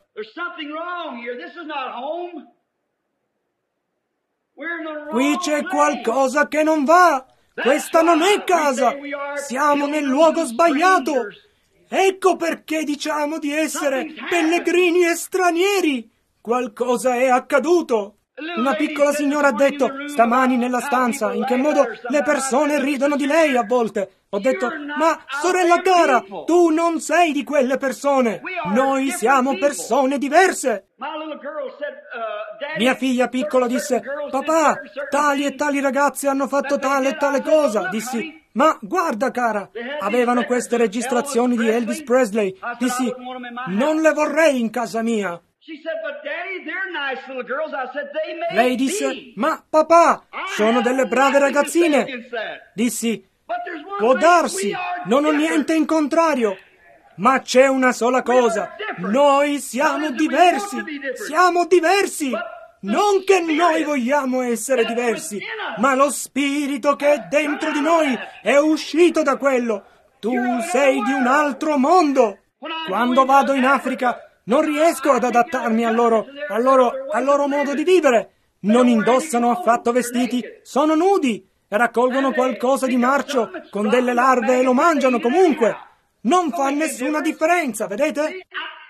Qui c'è qualcosa che non va. Questa non è casa. Siamo nel luogo sbagliato. Ecco perché diciamo di essere pellegrini e stranieri. Qualcosa è accaduto. Una piccola signora ha detto stamani nella stanza in che modo le persone ridono di lei a volte. Ho detto, ma sorella cara, tu non sei di quelle persone. Noi siamo persone diverse. Mia figlia piccola disse, papà, tali e tali ragazze hanno fatto tale e tale cosa. Dissi, ma guarda cara, avevano queste registrazioni di Elvis Presley. Dissi, non le vorrei in casa mia. Lei disse, ma papà, sono delle brave ragazzine. Dissi, può darsi, non ho niente in contrario, ma c'è una sola cosa, noi siamo diversi, siamo diversi. Non che noi vogliamo essere diversi, ma lo spirito che è dentro di noi è uscito da quello. Tu sei di un altro mondo. Quando vado in Africa non riesco ad adattarmi al loro, al loro, al loro modo di vivere. Non indossano affatto vestiti, sono nudi e raccolgono qualcosa di marcio con delle larve e lo mangiano comunque. Non fa nessuna differenza, vedete?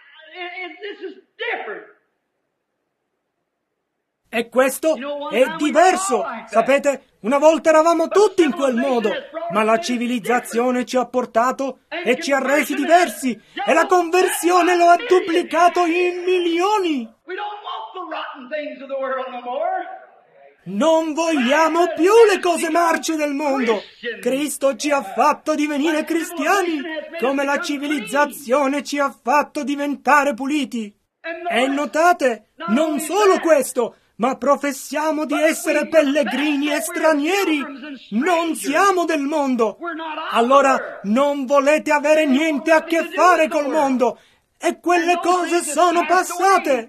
E questo è diverso. Sapete, una volta eravamo tutti in quel modo, ma la civilizzazione ci ha portato e ci ha resi diversi e la conversione lo ha duplicato in milioni. Non vogliamo più le cose marce del mondo. Cristo ci ha fatto divenire cristiani, come la civilizzazione ci ha fatto diventare puliti. E notate, non solo questo, ma professiamo di essere pellegrini e stranieri. Non siamo del mondo. Allora non volete avere niente a che fare col mondo. E quelle cose sono passate.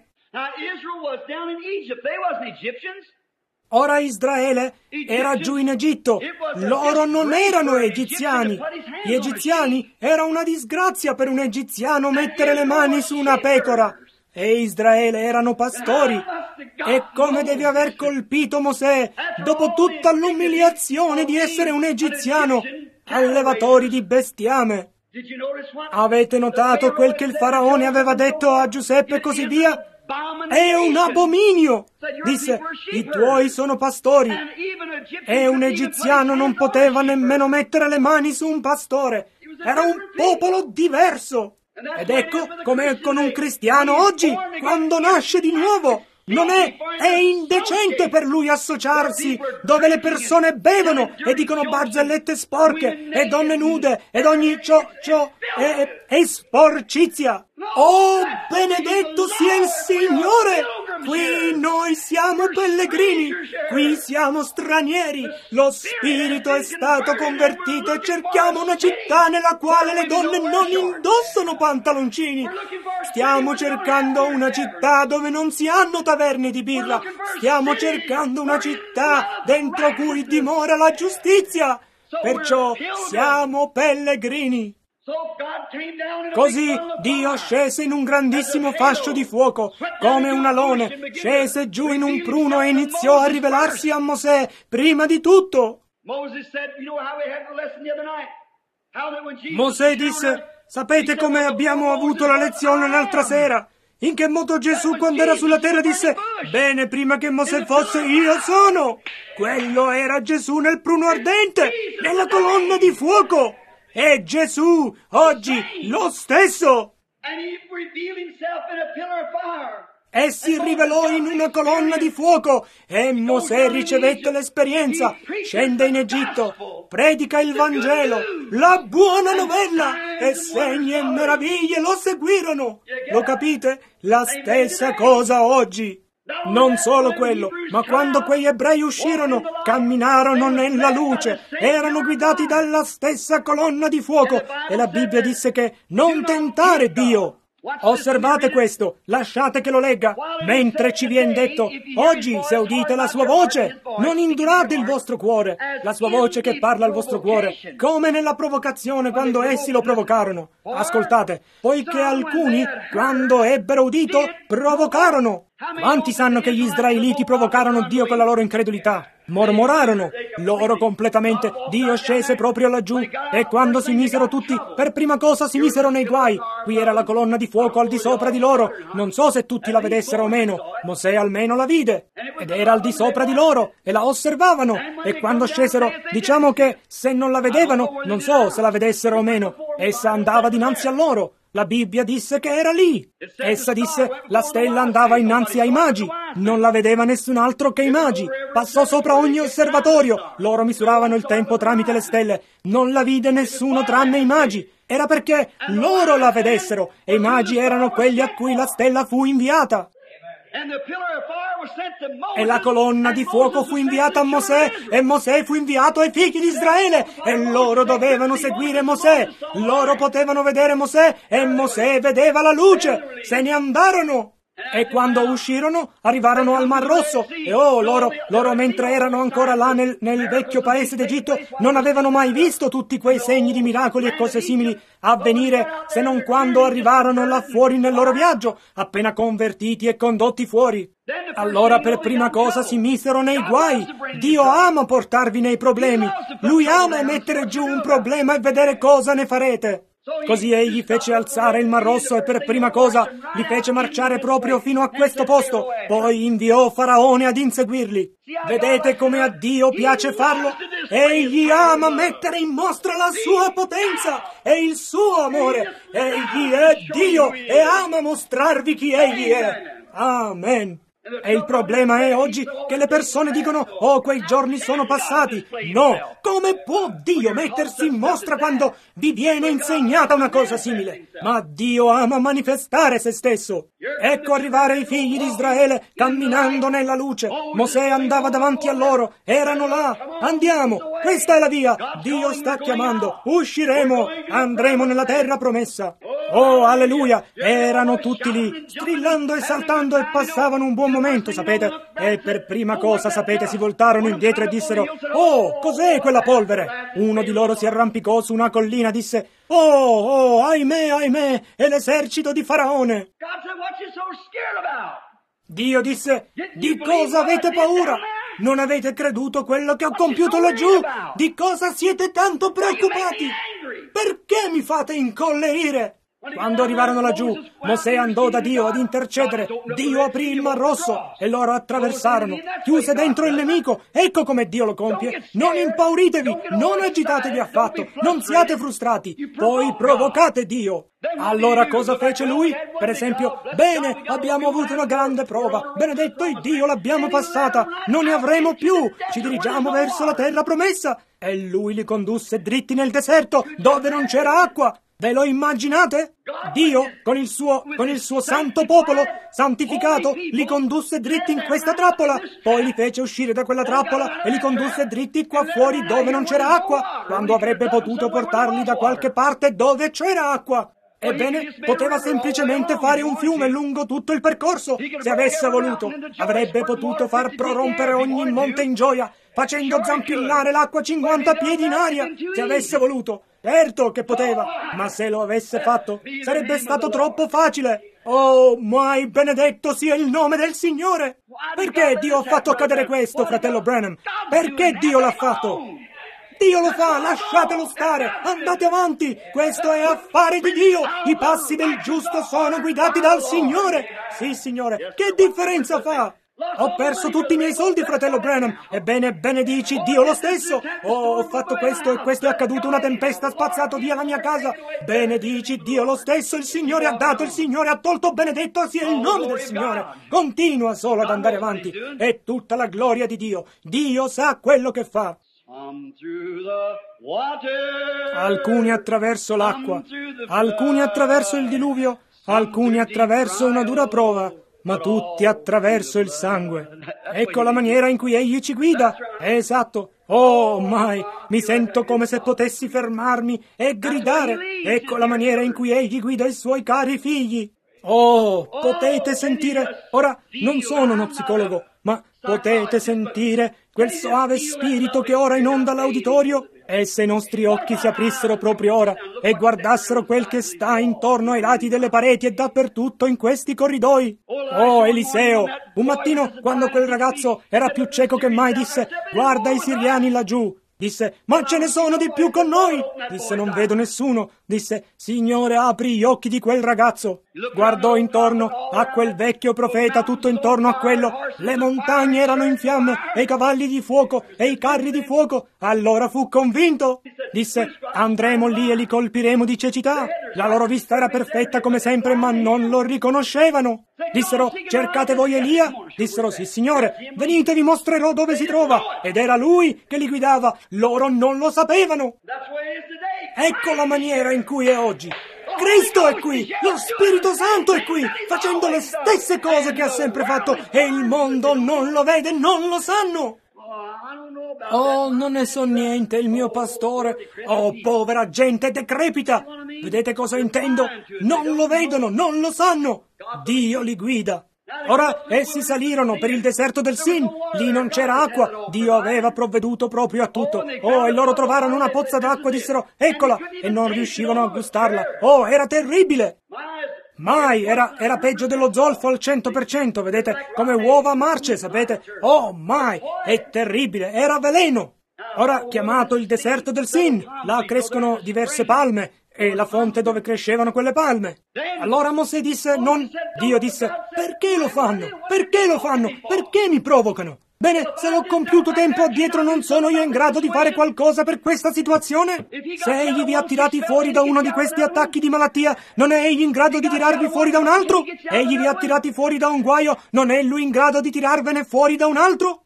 Ora Israele era giù in Egitto. Loro non erano egiziani. Gli egiziani era una disgrazia per un egiziano mettere le mani su una pecora. E Israele erano pastori. E come deve aver colpito Mosè, dopo tutta l'umiliazione di essere un egiziano, allevatori di bestiame. Avete notato quel che il faraone aveva detto a Giuseppe e così via? È un abominio! Disse, i tuoi sono pastori. E un egiziano non poteva nemmeno mettere le mani su un pastore. Era un popolo diverso. Ed ecco come con un cristiano oggi, quando nasce di nuovo, non è, è indecente per lui associarsi dove le persone bevono e dicono barzellette sporche e donne nude ed ogni ciò, ciò e, e sporcizia. Oh, benedetto sia il Signore! Qui noi siamo pellegrini, qui siamo stranieri, lo spirito è stato convertito e cerchiamo una città nella quale le donne non indossano pantaloncini. Stiamo cercando una città dove non si hanno taverne di birra, stiamo cercando una città dentro cui dimora la giustizia. Perciò siamo pellegrini. Così Dio scese in un grandissimo fascio di fuoco, come un alone, scese giù in un pruno e iniziò a rivelarsi a Mosè prima di tutto. Mosè disse, sapete come abbiamo avuto la lezione l'altra sera? In che modo Gesù, quando era sulla terra, disse, bene, prima che Mosè fosse, io sono. Quello era Gesù nel pruno ardente, nella colonna di fuoco. E Gesù, oggi, lo stesso! E si rivelò in una colonna di fuoco, e Mosè ricevette l'esperienza, scende in Egitto, predica il Vangelo, la buona novella, e segni e meraviglie lo seguirono. Lo capite? La stessa cosa oggi. Non solo quello, ma quando quegli ebrei uscirono, camminarono nella luce, erano guidati dalla stessa colonna di fuoco, e la Bibbia disse che non tentare Dio. Osservate questo, lasciate che lo legga, mentre ci viene detto, oggi se udite la sua voce, non indurate il vostro cuore, la sua voce che parla al vostro cuore, come nella provocazione quando essi lo provocarono. Ascoltate, poiché alcuni, quando ebbero udito, provocarono. Quanti sanno che gli israeliti provocarono Dio con la loro incredulità? Mormorarono, loro completamente, Dio scese proprio laggiù, e quando si misero tutti, per prima cosa si misero nei guai. Qui era la colonna di fuoco al di sopra di loro, non so se tutti la vedessero o meno, Mosè almeno la vide, ed era al di sopra di loro, e la osservavano, e quando scesero, diciamo che se non la vedevano, non so se la vedessero o meno, essa andava dinanzi a loro. La Bibbia disse che era lì. Essa disse, la stella andava innanzi ai magi. Non la vedeva nessun altro che i magi. Passò sopra ogni osservatorio. Loro misuravano il tempo tramite le stelle. Non la vide nessuno tranne i magi. Era perché loro la vedessero. E i magi erano quelli a cui la stella fu inviata. E la colonna di fuoco fu inviata a Mosè, e Mosè fu inviato ai figli di Israele, e loro dovevano seguire Mosè. Loro potevano vedere Mosè, e Mosè vedeva la luce. Se ne andarono. E quando uscirono, arrivarono al Mar Rosso. E oh, loro, loro mentre erano ancora là nel, nel vecchio paese d'Egitto, non avevano mai visto tutti quei segni di miracoli e cose simili avvenire, se non quando arrivarono là fuori nel loro viaggio, appena convertiti e condotti fuori. Allora per prima cosa si misero nei guai. Dio ama portarvi nei problemi. Lui ama mettere giù un problema e vedere cosa ne farete. Così egli fece alzare il Mar Rosso e per prima cosa li fece marciare proprio fino a questo posto, poi inviò Faraone ad inseguirli. Vedete come a Dio piace farlo? Egli ama mettere in mostra la sua potenza e il suo amore. Egli è Dio e ama mostrarvi chi egli è. Amen. E il problema è oggi che le persone dicono: oh, quei giorni sono passati. No, come può Dio mettersi in mostra quando vi viene insegnata una cosa simile? Ma Dio ama manifestare se stesso. Ecco arrivare i figli di Israele camminando nella luce. Mosè andava davanti a loro, erano là. Andiamo, questa è la via. Dio sta chiamando, usciremo, andremo nella terra promessa. Oh, alleluia! Erano tutti lì, strillando e saltando e passavano un buon momento, sapete? E per prima cosa, sapete, si voltarono indietro e dissero: oh, cos'è quella polvere? Uno di loro si arrampicò su una collina e disse: oh, oh, ahimè, ahimè, è l'esercito di Faraone. Dio disse: di cosa avete paura? Non avete creduto quello che ho compiuto laggiù? Di cosa siete tanto preoccupati? Perché mi fate incollerire? Quando arrivarono laggiù, Mosè andò da Dio ad intercedere. Dio aprì il Mar Rosso e loro attraversarono. Chiuse dentro il nemico. Ecco come Dio lo compie. Non impauritevi, non agitatevi affatto, non siate frustrati. Poi provocate Dio. Allora cosa fece lui? Per esempio: bene, abbiamo avuto una grande prova. Benedetto il Dio, l'abbiamo passata. Non ne avremo più. Ci dirigiamo verso la terra promessa. E lui li condusse dritti nel deserto, dove non c'era acqua. Ve lo immaginate? Dio, con il suo, con il suo santo popolo, santificato, li condusse dritti in questa trappola, poi li fece uscire da quella trappola e li condusse dritti qua fuori dove non c'era acqua, quando avrebbe potuto portarli da qualche parte dove c'era acqua. Ebbene, poteva semplicemente fare un fiume lungo tutto il percorso, se avesse voluto. Avrebbe potuto far prorompere ogni monte in gioia, facendo zampillare l'acqua cinquanta piedi in aria, se avesse voluto. Certo che poteva, ma se lo avesse fatto, sarebbe stato troppo facile. Oh, mai benedetto sia il nome del Signore! Perché Dio ha fatto accadere questo, fratello Branham? Perché Dio l'ha fatto? Dio lo fa, lasciatelo stare, andate avanti, questo è affare di Dio, i passi del giusto sono guidati dal Signore. Sì, Signore, che differenza fa? Ho perso tutti i miei soldi, fratello Branham. Ebbene, benedici Dio lo stesso. Oh, ho fatto questo e questo è accaduto, una tempesta ha spazzato via la mia casa. Benedici Dio lo stesso, il Signore ha dato, il Signore ha tolto, benedetto sia il nome del Signore. Continua solo ad andare avanti, è tutta la gloria di Dio. Dio sa quello che fa. Alcuni attraverso l'acqua, alcuni attraverso il diluvio, alcuni attraverso una dura prova, ma tutti attraverso il sangue. Ecco la maniera in cui Egli ci guida. È esatto. Oh, mai, mi sento come se potessi fermarmi e gridare. Ecco la maniera in cui Egli guida i Suoi cari figli. Oh, potete sentire, ora non sono uno psicologo, ma potete sentire quel soave spirito che ora inonda l'uditorio? E se i nostri occhi si aprissero proprio ora e guardassero quel che sta intorno ai lati delle pareti e dappertutto in questi corridoi. Oh, Eliseo, un mattino quando quel ragazzo era più cieco che mai disse: guarda i siriani laggiù. Disse: ma ce ne sono di più con noi. Disse: non vedo nessuno. Disse: Signore, apri gli occhi di quel ragazzo. Guardò intorno a quel vecchio profeta, tutto intorno a quello le montagne erano in fiamme e i cavalli di fuoco e i carri di fuoco. Allora fu convinto. Disse: andremo lì e li colpiremo di cecità. La loro vista era perfetta come sempre, ma non lo riconoscevano. Dissero: cercate voi Elia? Dissero: sì, Signore. Venite, vi mostrerò dove si trova. Ed era lui che li guidava. Loro non lo sapevano. Ecco la maniera in cui è oggi. Cristo è qui, lo Spirito Santo è qui, facendo le stesse cose che ha sempre fatto, e il mondo non lo vede, non lo sanno. Oh, non ne so niente, il mio pastore. Oh, povera gente decrepita. Vedete cosa intendo? Non lo vedono, non lo sanno. Dio li guida. Ora essi salirono per il deserto del Sin, lì non c'era acqua, Dio aveva provveduto proprio a tutto. Oh, e loro trovarono una pozza d'acqua e dissero, eccola, e non riuscivano a gustarla. Oh, era terribile! Mai, era, era peggio dello zolfo al cento per cento, vedete, come uova marce, sapete? Oh, mai, è terribile, era veleno! Ora chiamato il deserto del Sin, là crescono diverse palme, e la fonte dove crescevano quelle palme. Allora Mosè disse, non, Dio disse, perché lo fanno? Perché lo fanno? Perché mi provocano? Bene, se l'ho compiuto tempo addietro non sono io in grado di fare qualcosa per questa situazione? Se egli vi ha tirati fuori da uno di questi attacchi di malattia, non è egli in grado di tirarvi fuori da un altro? Egli vi ha tirati fuori da un guaio, non è lui in grado di tirarvene fuori da un altro?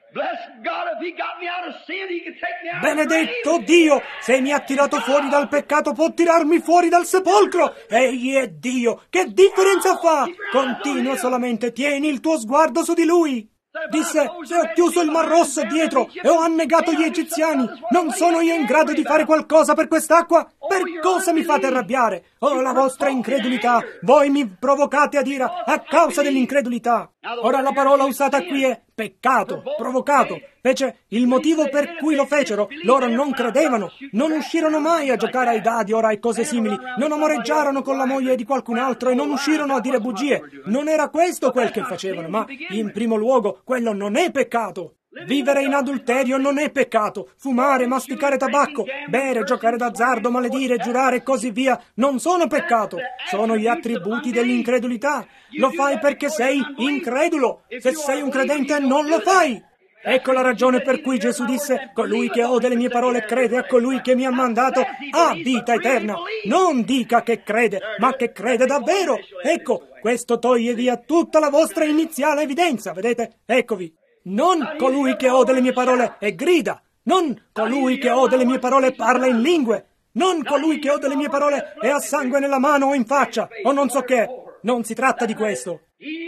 Benedetto Dio, se mi ha tirato fuori dal peccato può tirarmi fuori dal sepolcro. Egli è Dio, che differenza fa? Continua solamente, tieni il tuo sguardo su di lui. Disse, se ho chiuso il Mar Rosso dietro e ho annegato gli egiziani, non sono io in grado di fare qualcosa per quest'acqua? Per cosa mi fate arrabbiare? Oh, la vostra incredulità! Voi mi provocate ad ira a causa dell'incredulità. Ora la parola usata qui è peccato, provocato. Fece il motivo per cui lo fecero. Loro non credevano, non uscirono mai a giocare ai dadi ora e cose simili, non amoreggiarono con la moglie di qualcun altro e non uscirono a dire bugie. Non era questo quel che facevano, ma in primo luogo quello non è peccato. Vivere in adulterio non è peccato. Fumare, masticare tabacco, bere, giocare d'azzardo, maledire, giurare e così via non sono peccato. Sono gli attributi dell'incredulità. Lo fai perché sei incredulo. Se sei un credente non lo fai. Ecco la ragione per cui Gesù disse, colui che ode le mie parole e crede a colui che mi ha mandato ha vita eterna. Non dica che crede, ma che crede davvero. Ecco, questo toglie via tutta la vostra iniziale evidenza, vedete? Eccovi. Non colui che ode le mie parole e grida, non colui che ode le mie parole e parla in lingue, non colui che ode le mie parole e ha sangue nella mano o in faccia, o non so che. Non si tratta di questo.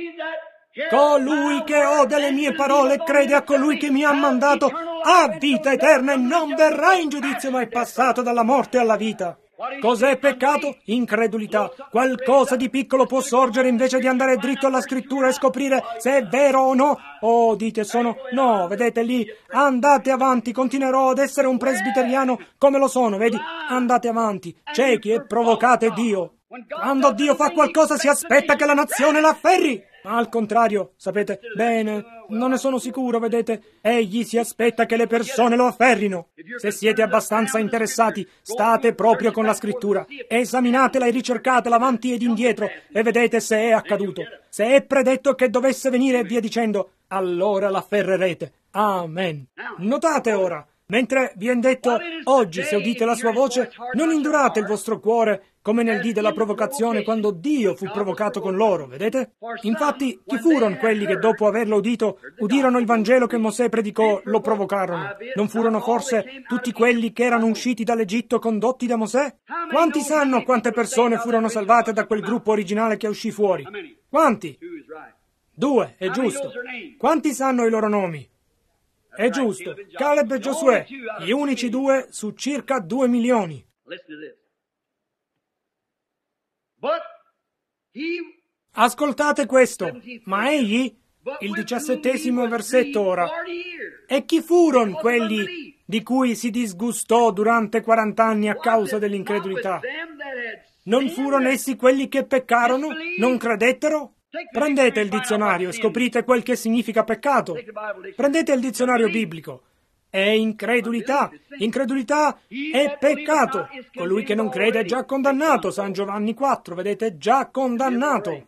Colui che ode le mie parole e crede a colui che mi ha mandato ha vita eterna e non verrà in giudizio, ma è passato dalla morte alla vita. Cos'è peccato? Incredulità. Qualcosa di piccolo può sorgere invece di andare dritto alla scrittura e scoprire se è vero o no. Oh, dite sono... No, vedete lì, andate avanti, continuerò ad essere un presbiteriano come lo sono, vedi? Andate avanti, ciechi e provocate Dio. Quando Dio fa qualcosa si aspetta che la nazione l'afferri. Ma al contrario, sapete, bene, non ne sono sicuro, vedete, egli si aspetta che le persone lo afferrino. Se siete abbastanza interessati, state proprio con la scrittura, esaminatela e ricercatela avanti ed indietro e vedete se è accaduto. Se è predetto che dovesse venire e via dicendo, allora l'afferrerete. Amen. Notate ora, mentre vi è detto, oggi se udite la sua voce, non indurate il vostro cuore come nel dì della provocazione quando Dio fu provocato con loro, vedete? Infatti, chi furono quelli che dopo averlo udito, udirono il Vangelo che Mosè predicò, lo provocarono? Non furono forse tutti quelli che erano usciti dall'Egitto condotti da Mosè? Quanti sanno quante persone furono salvate da quel gruppo originale che uscì fuori? Quanti? Due, è giusto. Quanti sanno i loro nomi? È giusto, Caleb e Giosuè, gli unici due su circa due milioni. Ascoltate questo, ma egli, il diciassettesimo versetto ora, e chi furono quelli di cui si disgustò durante quarant'anni a causa dell'incredulità? Non furono essi quelli che peccarono, non credettero? Prendete il dizionario e scoprite quel che significa peccato. Prendete il dizionario biblico. È incredulità. Incredulità è peccato. Colui che non crede è già condannato. San Giovanni quattro, vedete, già condannato.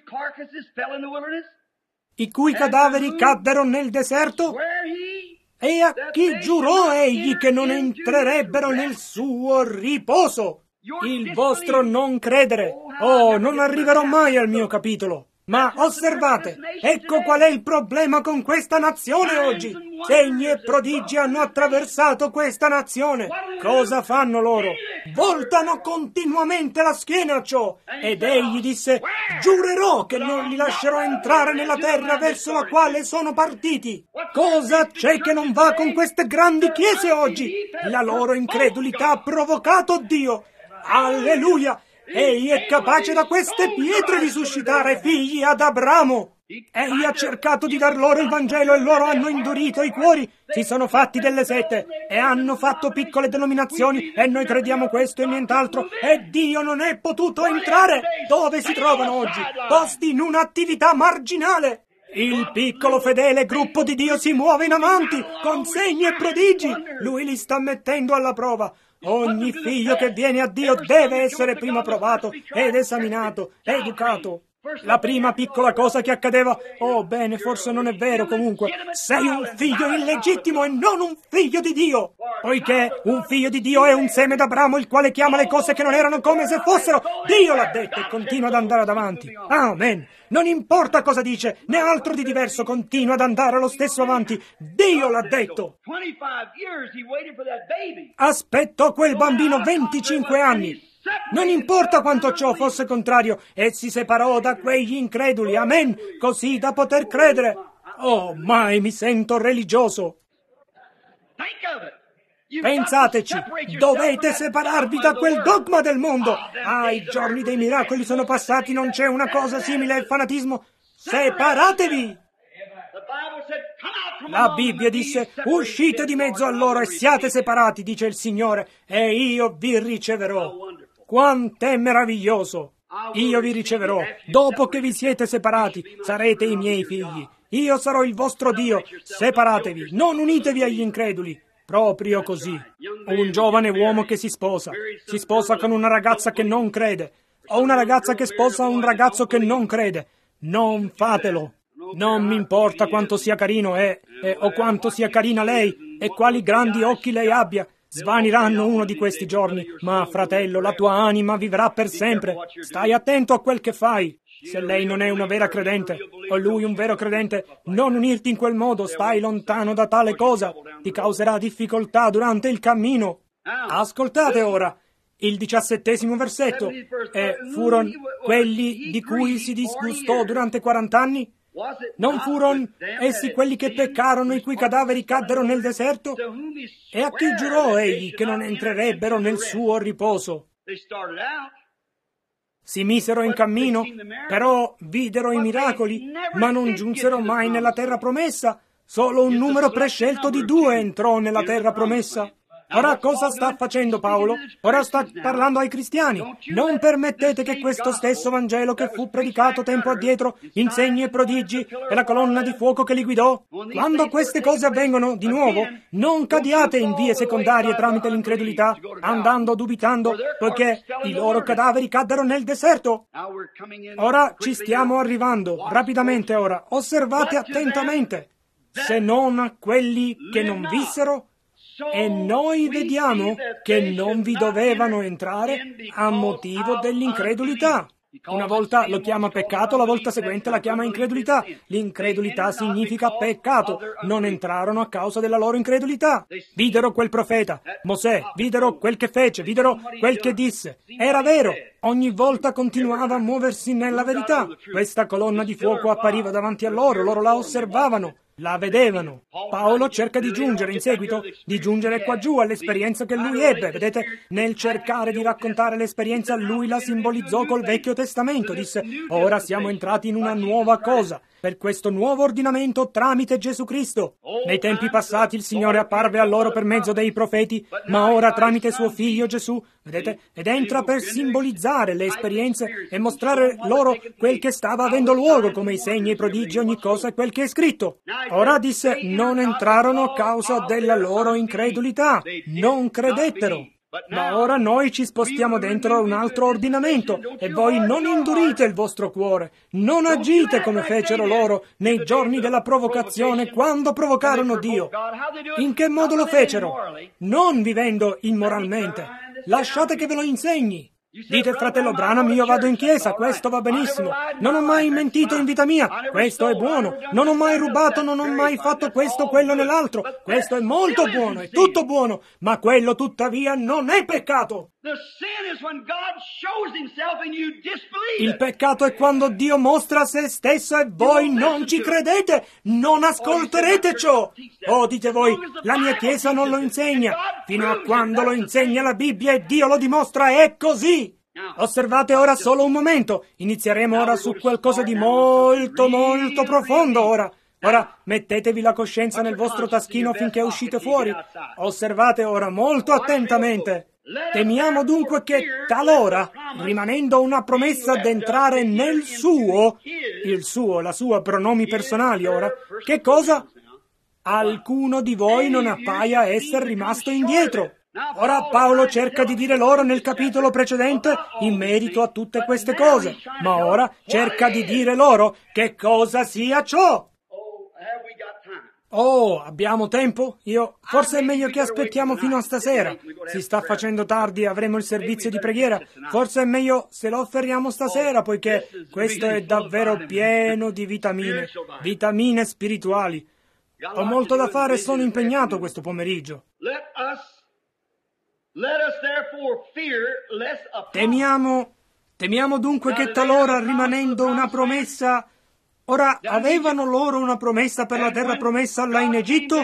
I cui cadaveri caddero nel deserto? E a chi giurò egli che non entrerebbero nel suo riposo? Il vostro non credere. Oh, non arriverò mai al mio capitolo. Ma osservate, ecco qual è il problema con questa nazione oggi. Segni e prodigi hanno attraversato questa nazione. Cosa fanno loro? Voltano continuamente la schiena a ciò. Ed egli disse, giurerò che non li lascerò entrare nella terra verso la quale sono partiti. Cosa c'è che non va con queste grandi chiese oggi? La loro incredulità ha provocato Dio. Alleluia! Egli è capace da queste pietre di suscitare figli ad Abramo. Egli ha cercato di dar loro il Vangelo e loro hanno indurito i cuori, si sono fatti delle sette e hanno fatto piccole denominazioni e noi crediamo questo e nient'altro e Dio non è potuto entrare. Dove si trovano oggi? Posti in un'attività marginale. Il piccolo fedele gruppo di Dio si muove in avanti con segni e prodigi. Lui li sta mettendo alla prova. Ogni figlio che viene a Dio deve essere prima provato ed esaminato, educato. La prima piccola cosa che accadeva, oh bene, forse non è vero comunque, sei un figlio illegittimo e non un figlio di Dio, poiché un figlio di Dio è un seme d'Abramo il quale chiama le cose che non erano come se fossero. Dio l'ha detto e continua ad andare avanti. Amen. Non importa cosa dice, né altro di diverso, continua ad andare lo stesso avanti. Dio l'ha detto. Aspettò quel bambino venticinque anni. Non importa quanto ciò fosse contrario, e si separò da quegli increduli, amen, così da poter credere. Oh, mai mi sento religioso. Pensateci, dovete separarvi da quel dogma del mondo. Ah, i giorni dei miracoli sono passati, non c'è una cosa simile al fanatismo. Separatevi! La Bibbia disse, uscite di mezzo a loro e siate separati, dice il Signore, e io vi riceverò. Quant'è meraviglioso! Io vi riceverò. Dopo che vi siete separati, sarete i miei figli. Io sarò il vostro Dio. Separatevi, non unitevi agli increduli. Proprio così. Un giovane uomo che si sposa. Si sposa con una ragazza che non crede. O una ragazza che sposa un ragazzo che non crede. Non fatelo. Non mi importa quanto sia carino è, e, o quanto sia carina lei, e quali grandi occhi lei abbia. Svaniranno uno di questi giorni, ma fratello, la tua anima vivrà per sempre. Stai attento a quel che fai. Se lei non è una vera credente, o lui un vero credente, non unirti in quel modo, stai lontano da tale cosa. Ti causerà difficoltà durante il cammino. Ascoltate ora il diciassettesimo versetto. E furono quelli di cui si disgustò durante quarant'anni? Non furono essi quelli che peccarono, i cui cadaveri caddero nel deserto? E a chi giurò egli che non entrerebbero nel suo riposo? Si misero in cammino, però videro i miracoli, ma non giunsero mai nella terra promessa. Solo un numero prescelto di due entrò nella terra promessa. Ora cosa sta facendo Paolo? Ora sta parlando ai cristiani. Non permettete che questo stesso Vangelo che fu predicato tempo addietro, in segni e prodigi, e la colonna di fuoco che li guidò, quando queste cose avvengono di nuovo, non cadiate in vie secondarie tramite l'incredulità, andando dubitando, poiché i loro cadaveri caddero nel deserto. Ora ci stiamo arrivando, rapidamente ora, osservate attentamente. Se non a quelli che non vissero, e noi vediamo che non vi dovevano entrare a motivo dell'incredulità. Una volta lo chiama peccato, la volta seguente la chiama incredulità. L'incredulità significa peccato. Non entrarono a causa della loro incredulità. Videro quel profeta, Mosè, videro quel che fece, videro quel che disse. Era vero. Ogni volta continuava a muoversi nella verità. Questa colonna di fuoco appariva davanti a loro, loro la osservavano. La vedevano. Paolo cerca di giungere in seguito, di giungere qua giù all'esperienza che lui ebbe. Vedete, nel cercare di raccontare l'esperienza, lui la simbolizzò col Vecchio Testamento. Disse, ora siamo entrati in una nuova cosa, per questo nuovo ordinamento tramite Gesù Cristo. Nei tempi passati il Signore apparve a loro per mezzo dei profeti, ma ora tramite suo Figlio Gesù, vedete, ed entra per simbolizzare le esperienze e mostrare loro quel che stava avendo luogo, come i segni, i prodigi, ogni cosa e quel che è scritto. Ora disse, non entrarono a causa della loro incredulità, non credettero. Ma ora noi ci spostiamo dentro un altro ordinamento e voi non indurite il vostro cuore, non agite come fecero loro nei giorni della provocazione quando provocarono Dio. In che modo lo fecero? Non vivendo immoralmente. Lasciate che ve lo insegni. Dite, fratello Branham, io vado in chiesa, questo va benissimo. Non ho mai mentito in vita mia, questo è buono. Non ho mai rubato, non ho mai fatto questo, quello nell'altro. Questo è molto buono, è tutto buono, ma quello tuttavia non è peccato. Il peccato è quando Dio mostra se stesso e voi non ci credete, non ascolterete ciò. Oh, dite voi, la mia chiesa non lo insegna. Fino a quando lo insegna la Bibbia e Dio lo dimostra, è così. Osservate ora solo un momento. Inizieremo ora su qualcosa di molto, molto profondo ora. Ora mettetevi la coscienza nel vostro taschino finché uscite fuori. Osservate ora molto attentamente. Temiamo dunque che talora, rimanendo una promessa d'entrare nel suo, il suo, la sua, pronomi personali ora, che cosa? Alcuno di voi non appaia essere rimasto indietro. Ora Paolo cerca di dire loro nel capitolo precedente in merito a tutte queste cose, ma ora cerca di dire loro che cosa sia ciò. Oh, abbiamo tempo? Io... Forse è meglio che aspettiamo fino a stasera. Si sta facendo tardi, avremo il servizio di preghiera. Forse è meglio se lo offeriamo stasera, poiché questo è davvero pieno di vitamine, vitamine spirituali. Ho molto da fare e sono impegnato questo pomeriggio. Temiamo, temiamo dunque che talora, rimanendo una promessa... Ora, avevano loro una promessa per la terra promessa là in Egitto?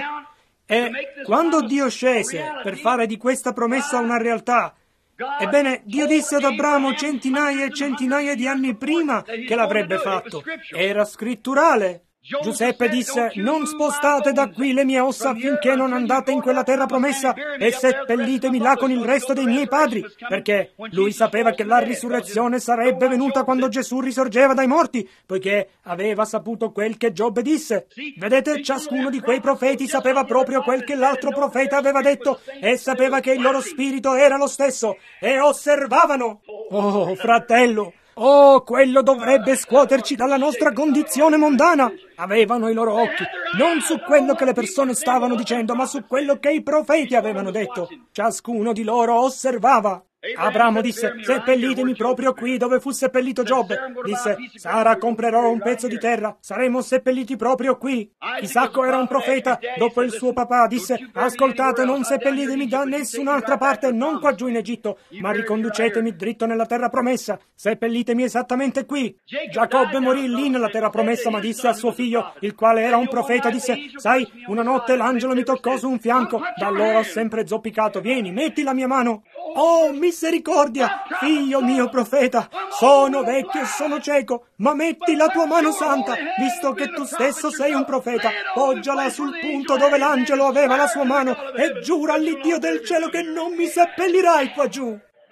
E quando Dio scese per fare di questa promessa una realtà, ebbene, Dio disse ad Abramo centinaia e centinaia di anni prima che l'avrebbe fatto. Era scritturale. Giuseppe disse: non spostate da qui le mie ossa finché non andate in quella terra promessa e seppellitemi là con il resto dei miei padri, perché lui sapeva che la risurrezione sarebbe venuta quando Gesù risorgeva dai morti, poiché aveva saputo quel che Giobbe disse. Vedete, ciascuno di quei profeti sapeva proprio quel che l'altro profeta aveva detto e sapeva che il loro spirito era lo stesso e osservavano. Oh, fratello! Oh, quello dovrebbe scuoterci dalla nostra condizione mondana. Avevano i loro occhi, non su quello che le persone stavano dicendo, ma su quello che i profeti avevano detto. Ciascuno di loro osservava. Abramo disse: seppellitemi proprio qui dove fu seppellito Giobbe. Disse: Sara, comprerò un pezzo di terra, saremo seppelliti proprio qui. Isacco era un profeta, dopo il suo papà disse: ascoltate, non seppellitemi da nessun'altra parte, non qua giù in Egitto, ma riconducetemi dritto nella terra promessa, seppellitemi esattamente qui. Giacobbe morì lì nella terra promessa, ma disse a suo figlio, il quale era un profeta, disse: sai, una notte l'angelo mi toccò su un fianco, da allora ho sempre zoppicato, vieni, metti la mia mano. Oh, misericordia, figlio mio profeta, sono vecchio e sono cieco, ma metti la tua mano santa, visto che tu stesso sei un profeta, poggiala sul punto dove l'angelo aveva la sua mano e giura all'Iddio del cielo che non mi seppellirai qua giù.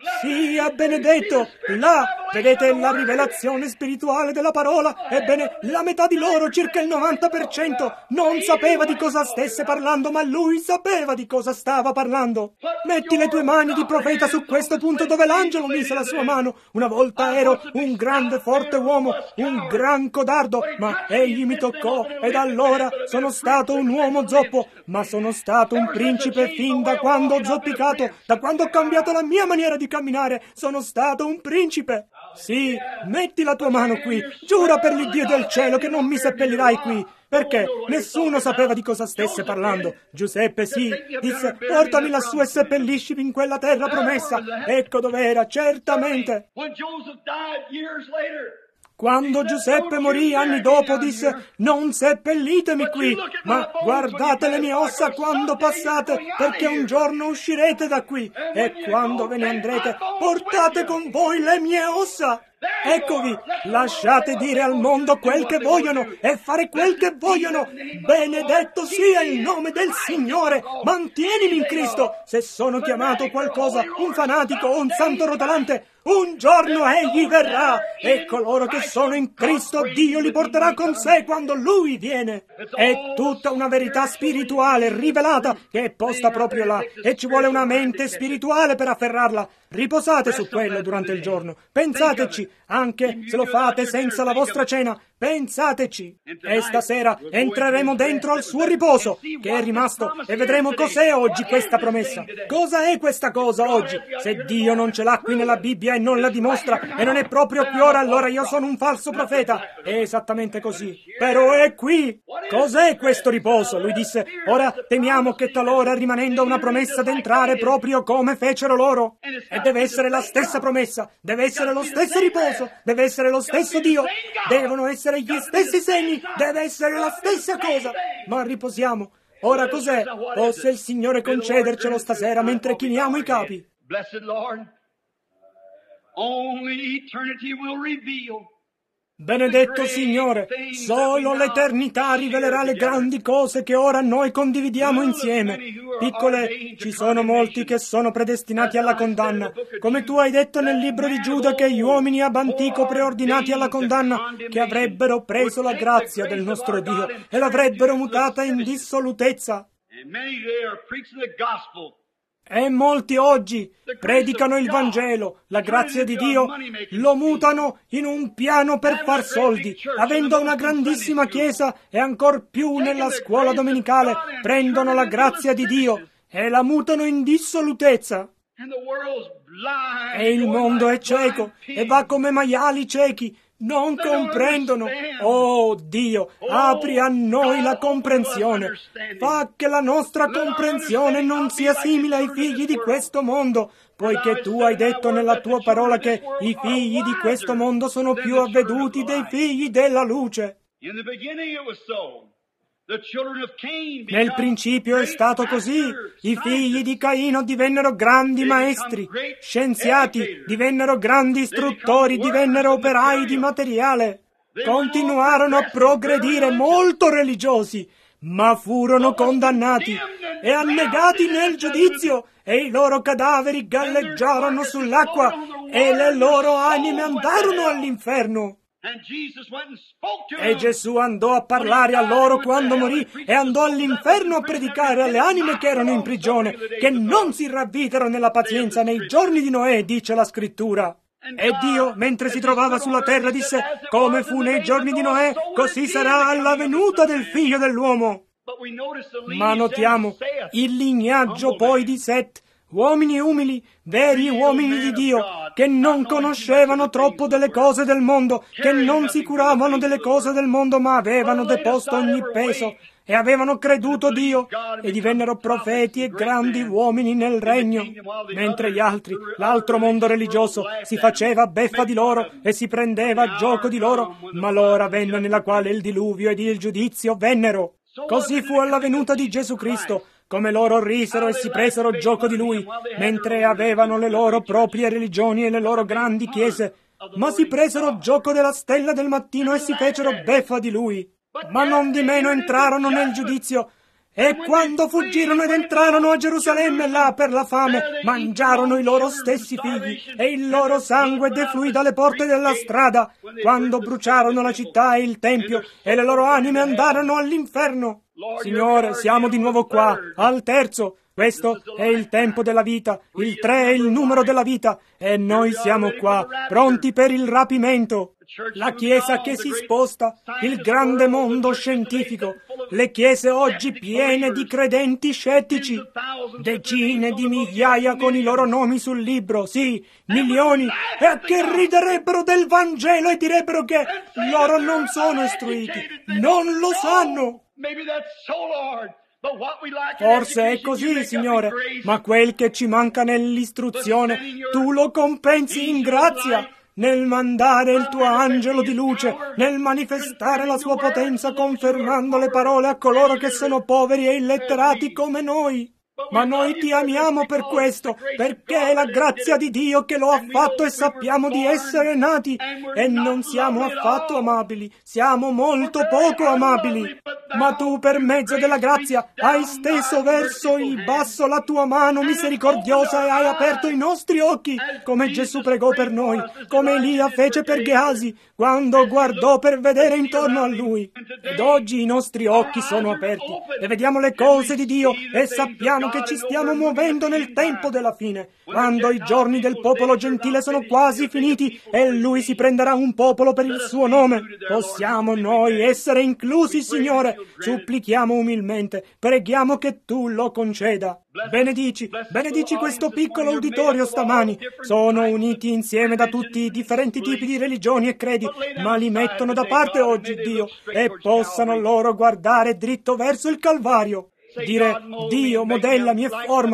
Sia benedetto! Là, vedete la rivelazione spirituale della parola? Ebbene, la metà di loro, circa il novanta per cento, non sapeva di cosa stesse parlando, ma lui sapeva di cosa stava parlando. Metti le tue mani di profeta su questo punto dove l'angelo mise la sua mano. Una volta ero un grande forte uomo, un gran codardo, ma egli mi toccò ed allora sono stato un uomo zoppo, ma sono stato un principe fin da quando ho zoppicato, da quando ho cambiato la mia maniera di camminare, sono stato un principe. Sì, metti la tua mano qui, giura per l'Iddio del cielo che non mi seppellirai qui, perché nessuno sapeva di cosa stesse parlando. Giuseppe sì, disse: portami lassù e seppelliscimi in quella terra promessa. Ecco dov'era, certamente. Quando Giuseppe morì anni dopo disse: non seppellitemi qui, ma guardate le mie ossa quando passate, perché un giorno uscirete da qui, e quando ve ne andrete portate con voi le mie ossa. Eccovi, lasciate dire al mondo quel che vogliono e fare quel che vogliono. Benedetto sia il nome del Signore. Mantienimi in Cristo. Se sono chiamato qualcosa, un fanatico o un santo rotolante, un giorno egli verrà e coloro che sono in Cristo Dio li porterà con sé quando Lui viene. È tutta una verità spirituale rivelata che è posta proprio là e ci vuole una mente spirituale per afferrarla. Riposate su quello durante il giorno. Pensateci, anche se lo fate senza la vostra cena. Pensateci. E stasera entreremo dentro al suo riposo, che è rimasto, e vedremo cos'è oggi questa promessa. Cosa è questa cosa oggi? Se Dio non ce l'ha qui nella Bibbia e non la dimostra, e non è proprio qui ora, allora io sono un falso profeta. È esattamente così. Però è qui. Cos'è questo riposo? Lui disse: ora temiamo che talora, rimanendo una promessa, d'entrare proprio come fecero loro. E deve essere la stessa promessa, deve essere lo stesso riposo, deve essere lo stesso Dio, devono essere gli stessi segni, deve essere la stessa cosa. Ma riposiamo. Ora cos'è? Possa il Signore concedercelo stasera mentre chiniamo i capi. Only eternity will reveal. Benedetto Signore, solo l'eternità rivelerà le grandi cose che ora noi condividiamo insieme. Piccole, ci sono molti che sono predestinati alla condanna, come tu hai detto nel libro di Giuda che gli uomini ab antico preordinati alla condanna, che avrebbero preso la grazia del nostro Dio e l'avrebbero mutata in dissolutezza. E molti oggi predicano il Vangelo, la grazia di Dio, lo mutano in un piano per far soldi, avendo una grandissima chiesa e ancor più nella scuola domenicale, prendono la grazia di Dio e la mutano in dissolutezza. E il mondo è cieco e va come maiali ciechi. Non comprendono. Oh Dio, apri a noi la comprensione. Fa che la nostra comprensione non sia simile ai figli di questo mondo, poiché tu hai detto nella tua parola che i figli di questo mondo sono più avveduti dei figli della luce. Nel principio è stato così. I figli di Caino divennero grandi maestri, scienziati, divennero grandi istruttori, divennero operai di materiale. Continuarono a progredire molto religiosi, ma furono condannati e annegati nel giudizio, e i loro cadaveri galleggiarono sull'acqua e le loro anime andarono all'inferno. E Gesù andò a parlare a loro quando morì e andò all'inferno a predicare alle anime che erano in prigione, che non si ravvidero nella pazienza nei giorni di Noè, dice la scrittura. E Dio, mentre si trovava sulla terra, disse: come fu nei giorni di Noè, così sarà alla venuta del Figlio dell'uomo. Ma notiamo il lignaggio poi di Set, uomini umili, veri uomini di Dio, che non conoscevano troppo delle cose del mondo, che non si curavano delle cose del mondo, ma avevano deposto ogni peso e avevano creduto Dio e divennero profeti e grandi uomini nel regno, mentre gli altri, l'altro mondo religioso, si faceva beffa di loro e si prendeva gioco di loro, ma l'ora venne nella quale il diluvio ed il giudizio vennero. Così fu alla venuta di Gesù Cristo, come loro risero e si presero gioco di Lui, mentre avevano le loro proprie religioni e le loro grandi chiese, ma si presero gioco della stella del mattino e si fecero beffa di Lui. Ma non di meno entrarono nel giudizio, e quando fuggirono ed entrarono a Gerusalemme là per la fame, mangiarono i loro stessi figli, e il loro sangue defluì dalle porte della strada, quando bruciarono la città e il tempio, e le loro anime andarono all'inferno. Signore, siamo di nuovo qua, al terzo. Questo è il tempo della vita, il tre è il numero della vita, e noi siamo qua, pronti per il rapimento. La Chiesa che si sposta, il grande mondo scientifico, le chiese oggi piene di credenti scettici, decine di migliaia con i loro nomi sul libro, sì, milioni, e che riderebbero del Vangelo e direbbero che loro non sono istruiti, non lo sanno. Forse è così, Signore, ma quel che ci manca nell'istruzione, tu lo compensi in grazia, nel mandare il tuo angelo di luce, nel manifestare la sua potenza confermando le parole a coloro che sono poveri e illetterati come noi. Ma noi ti amiamo per questo, perché è la grazia di Dio che lo ha fatto e sappiamo di essere nati, e non siamo affatto amabili, siamo molto poco amabili. Ma tu per mezzo della grazia hai steso verso il basso la tua mano misericordiosa e hai aperto i nostri occhi, come Gesù pregò per noi, come Elia fece per Geasi, quando guardò per vedere intorno a lui. Ed oggi i nostri occhi sono aperti e vediamo le cose di Dio e sappiamo che ci stiamo muovendo nel tempo della fine, quando i giorni del popolo gentile sono quasi finiti e Lui si prenderà un popolo per il suo nome. Possiamo noi essere inclusi, Signore? Supplichiamo umilmente, preghiamo che Tu lo conceda. Benedici, benedici questo piccolo uditorio stamani. Sono uniti insieme da tutti i differenti tipi di religioni e credi, ma li mettono da parte oggi, Dio, e possano loro guardare dritto verso il Calvario. Dire: Dio, modellami e formami.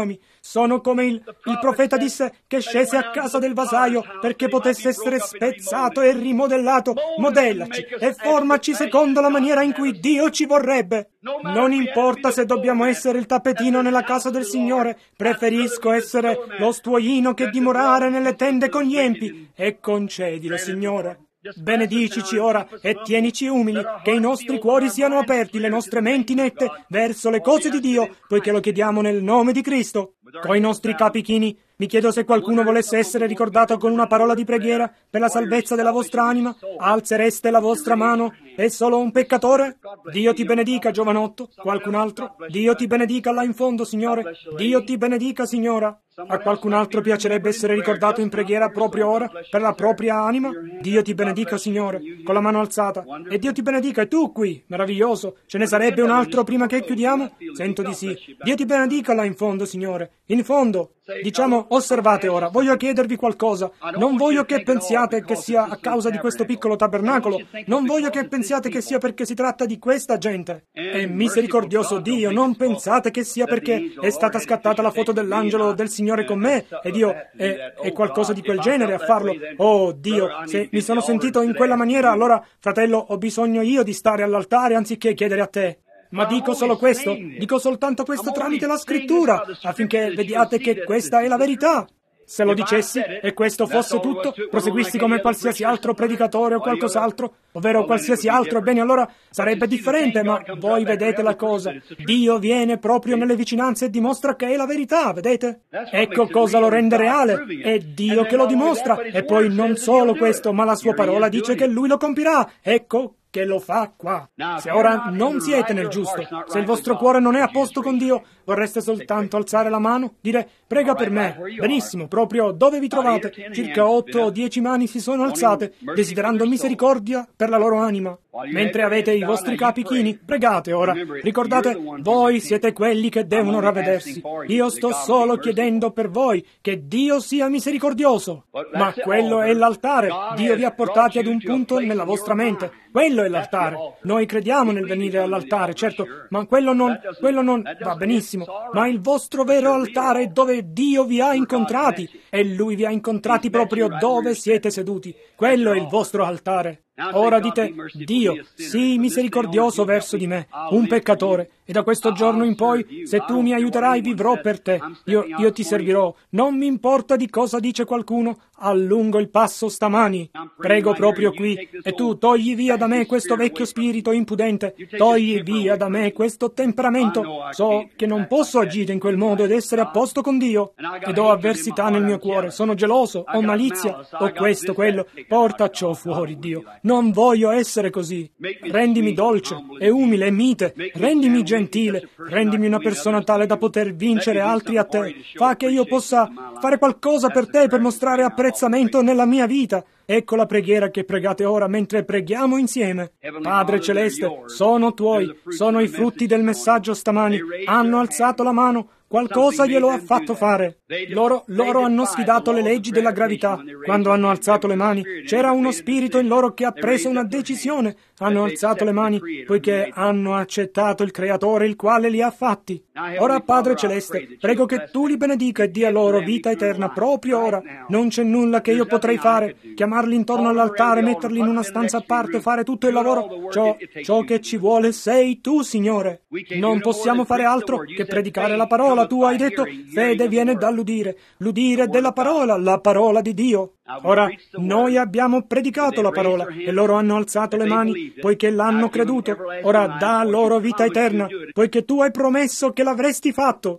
Sono come il, il profeta disse che scese a casa del vasaio perché potesse essere spezzato e rimodellato. Modellaci e formaci secondo la maniera in cui Dio ci vorrebbe. Non importa se dobbiamo essere il tappetino nella casa del Signore, preferisco essere lo stuoino che dimorare nelle tende con gli empi. E concedilo, Signore. Benedicici ora e tienici umili, che i nostri cuori siano aperti, le nostre menti nette verso le cose di Dio, poiché lo chiediamo nel nome di Cristo. Coi nostri capi chini, mi chiedo se qualcuno volesse essere ricordato con una parola di preghiera per la salvezza della vostra anima. Alzereste la vostra mano? È solo un peccatore? Dio ti benedica, giovanotto. Qualcun altro? Dio ti benedica là in fondo, Signore. Dio ti benedica, signora. A qualcun altro piacerebbe essere ricordato in preghiera proprio ora per la propria anima? Dio ti benedica, Signore, con la mano alzata. E Dio ti benedica, e tu qui, meraviglioso. Ce ne sarebbe un altro prima che chiudiamo? Sento di sì. Dio ti benedica là in fondo, Signore. In fondo. Diciamo, osservate ora, voglio chiedervi qualcosa. Non voglio che pensiate che sia a causa di questo piccolo tabernacolo. Non voglio che pensiate che sia perché si tratta di questa gente. E misericordioso Dio, non pensate che sia perché è stata scattata la foto dell'angelo del Signore con me ed io è, è qualcosa di quel genere a farlo. Oh Dio, se mi sono sentito in quella maniera, allora, fratello, ho bisogno io di stare all'altare anziché chiedere a te. Ma dico solo questo, dico soltanto questo tramite la scrittura, affinché vediate che questa è la verità. Se lo dicessi e questo fosse tutto, proseguissi come qualsiasi altro predicatore o qualcos'altro, ovvero qualsiasi altro, ebbene allora sarebbe differente, ma voi vedete la cosa. Dio viene proprio nelle vicinanze e dimostra che è la verità, vedete? Ecco cosa lo rende reale, è Dio che lo dimostra, e poi non solo questo, ma la sua parola dice che Lui lo compirà, ecco che lo fa qua. Se ora non siete nel giusto, se il vostro cuore non è a posto con Dio, vorreste soltanto alzare la mano, dire prega per me. Benissimo, proprio dove vi trovate. Circa otto o dieci mani si sono alzate, desiderando misericordia per la loro anima. Mentre avete i vostri capi chini, pregate ora. Ricordate, voi siete quelli che devono ravvedersi. Io sto solo chiedendo per voi che Dio sia misericordioso. Ma quello è l'altare. Dio vi ha portati ad un punto nella vostra mente. Quello è l'altare. Noi crediamo nel venire all'altare, certo, ma quello non, quello non va benissimo. Ma il vostro vero altare è dove Dio vi ha incontrati, e Lui vi ha incontrati proprio dove siete seduti. Quello è il vostro altare. Ora dite, Dio, sii misericordioso verso di me, un peccatore, e da questo giorno in poi, se tu mi aiuterai, vivrò per te. Io, io ti servirò. Non mi importa di cosa dice qualcuno, allungo il passo stamani. Prego proprio qui, e tu togli via da me questo vecchio spirito impudente, togli via da me questo temperamento. So che non posso agire in quel modo ed essere a posto con Dio, ed ho avversità nel mio cuore, sono geloso, ho malizia, ho questo, quello. Porta ciò fuori, Dio. Non voglio essere così. Rendimi dolce e umile e mite, rendimi gentile, rendimi una persona tale da poter vincere altri a te. Fa che io possa fare qualcosa per te, per mostrare apprezzamento nella mia vita. Ecco la preghiera che pregate ora mentre preghiamo insieme. Padre Celeste, sono tuoi, sono i frutti del messaggio stamani. Hanno alzato la mano. Qualcosa glielo ha fatto fare. Loro, loro hanno sfidato le leggi della gravità. Quando hanno alzato le mani, c'era uno spirito in loro che ha preso una decisione. Hanno alzato le mani poiché hanno accettato il Creatore, il quale li ha fatti. Ora, Padre Celeste, prego che tu li benedica e dia loro vita eterna proprio ora. Non c'è nulla che io potrei fare. Chiamarli intorno all'altare, metterli in una stanza a parte, fare tutto il lavoro. Ciò, ciò che ci vuole sei tu, Signore. Non possiamo fare altro che predicare la parola. Tu hai detto, fede viene dall'udire, l'udire della parola, la parola di Dio. Ora, noi abbiamo predicato la parola e loro hanno alzato le mani poiché l'hanno creduto. Ora dà loro vita eterna, poiché tu hai promesso che l'avresti fatto.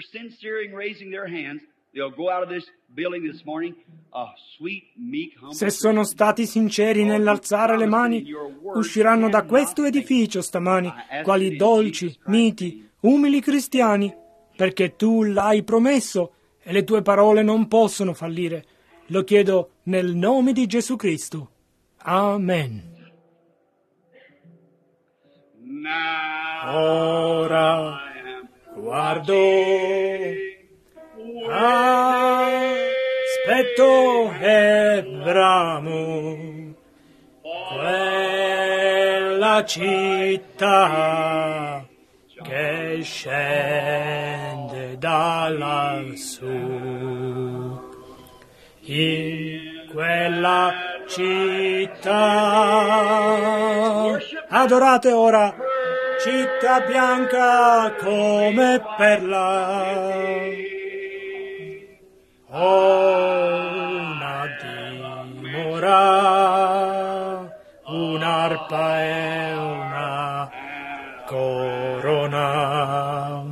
Se sono stati sinceri nell'alzare le mani, usciranno da questo edificio stamani, quali dolci, miti, umili cristiani, perché tu l'hai promesso e le tue parole non possono fallire. Lo chiedo nel nome di Gesù Cristo. Amen. Ora guardo, aspetto e bramo quella città che scende da lassù. In quella città adorate ora, città bianca come perla. Una dimora, un'arpa e una corona.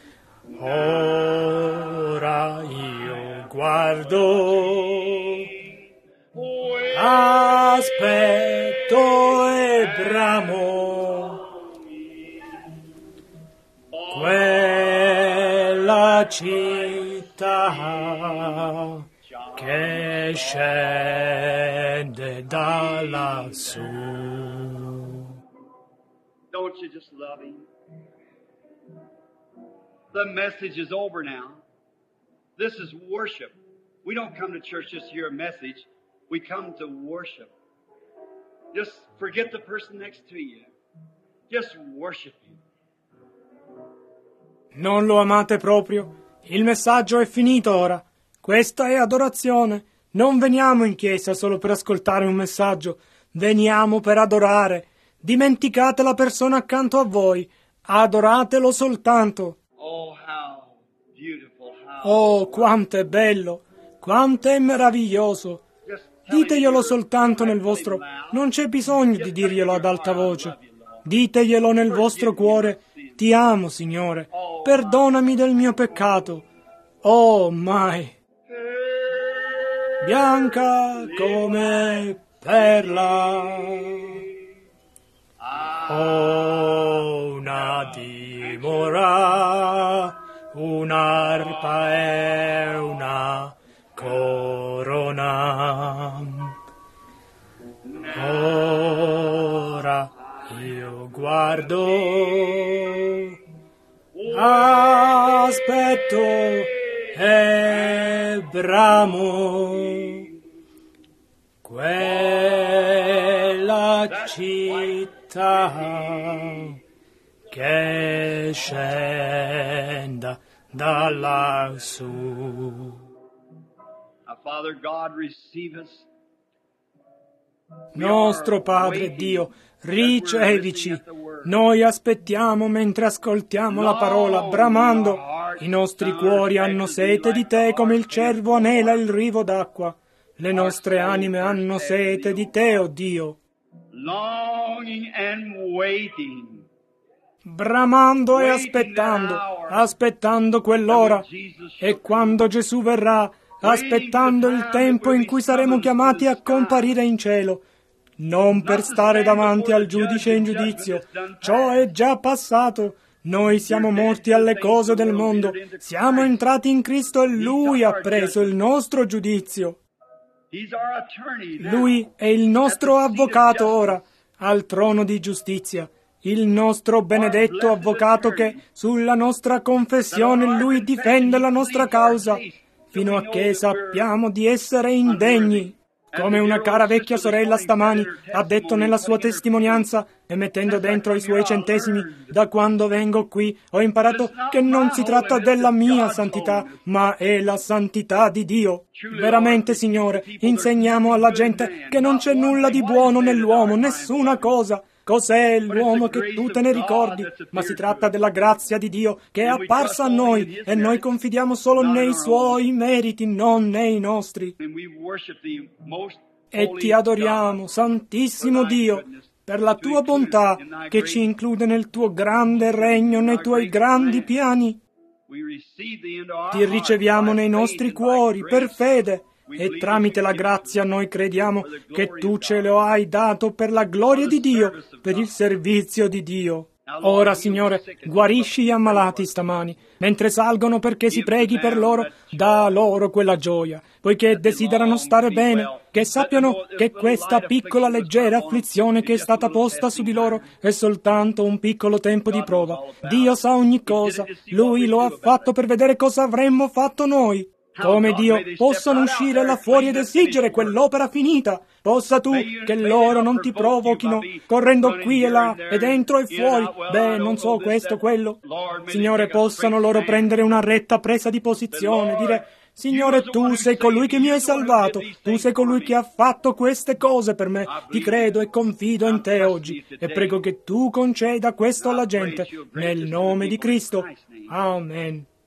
Ora io guardo, aspetto e bramo quella città che scende da lassù. Don't you just love Him? The message is over now. This is worship. We don't come to church just to hear a message. We come to worship. Just forget the person next to you. Just worship Him. Non lo amate proprio? Il messaggio è finito ora. Questa è adorazione. Non veniamo in chiesa solo per ascoltare un messaggio. Veniamo per adorare. Dimenticate la persona accanto a voi. Adoratelo soltanto. Oh, how beautiful, how Oh, quanto è bello, quanto è meraviglioso. Diteglielo soltanto nel vostro... Non c'è bisogno di dirglielo ad alta voce. Diteglielo nel vostro cuore. Ti amo, Signore. Perdonami del mio peccato. Oh, mai. Bianca come perla. Oh, una dimora, un'arpa e una corona. Ora io guardo, aspetto e bramo quella città che scenda da lassù. Our Father God, receive us. Nostro Padre Dio, ricevici. Noi aspettiamo mentre ascoltiamo la parola, bramando. I nostri cuori hanno sete di te come il cervo anela il rivo d'acqua. Le nostre anime hanno sete di te, o oh Dio. Longing and waiting. Bramando e aspettando, aspettando quell'ora. E quando Gesù verrà, aspettando il tempo in cui saremo chiamati a comparire in cielo, non per stare davanti al giudice in giudizio. Ciò è già passato. Noi siamo morti alle cose del mondo, siamo entrati in Cristo e Lui ha preso il nostro giudizio. Lui è il nostro avvocato ora, al trono di giustizia, il nostro benedetto avvocato che, sulla nostra confessione, Lui difende la nostra causa, fino a che sappiamo di essere indegni. Come una cara vecchia sorella stamani ha detto nella sua testimonianza, e mettendo dentro i suoi centesimi, da quando vengo qui ho imparato che non si tratta della mia santità, ma è la santità di Dio. Veramente, Signore, insegniamo alla gente che non c'è nulla di buono nell'uomo, nessuna cosa. Cos'è l'uomo che tu te ne ricordi? Ma si tratta della grazia di Dio che è apparsa a noi e noi confidiamo solo nei Suoi meriti, non nei nostri. E ti adoriamo, Santissimo Dio, per la Tua bontà che ci include nel Tuo grande regno, nei Tuoi grandi piani. Ti riceviamo nei nostri cuori per fede. E tramite la grazia noi crediamo che Tu ce lo hai dato per la gloria di Dio, per il servizio di Dio. Ora, Signore, guarisci gli ammalati stamani. Mentre salgono perché si preghi per loro, dà loro quella gioia, poiché desiderano stare bene, che sappiano che questa piccola leggera afflizione che è stata posta su di loro è soltanto un piccolo tempo di prova. Dio sa ogni cosa. Lui lo ha fatto per vedere cosa avremmo fatto noi. come Dio, possano uscire là fuori ed esigere quell'opera finita. Possa tu che loro non ti provochino, correndo qui e là, e dentro e fuori, beh, non so questo, quello. Signore, possano loro prendere una retta presa di posizione, dire: Signore, tu sei colui che mi hai salvato, tu sei colui che ha fatto queste cose per me, ti credo e confido in te oggi, e prego che tu conceda questo alla gente, nel nome di Cristo. Amen.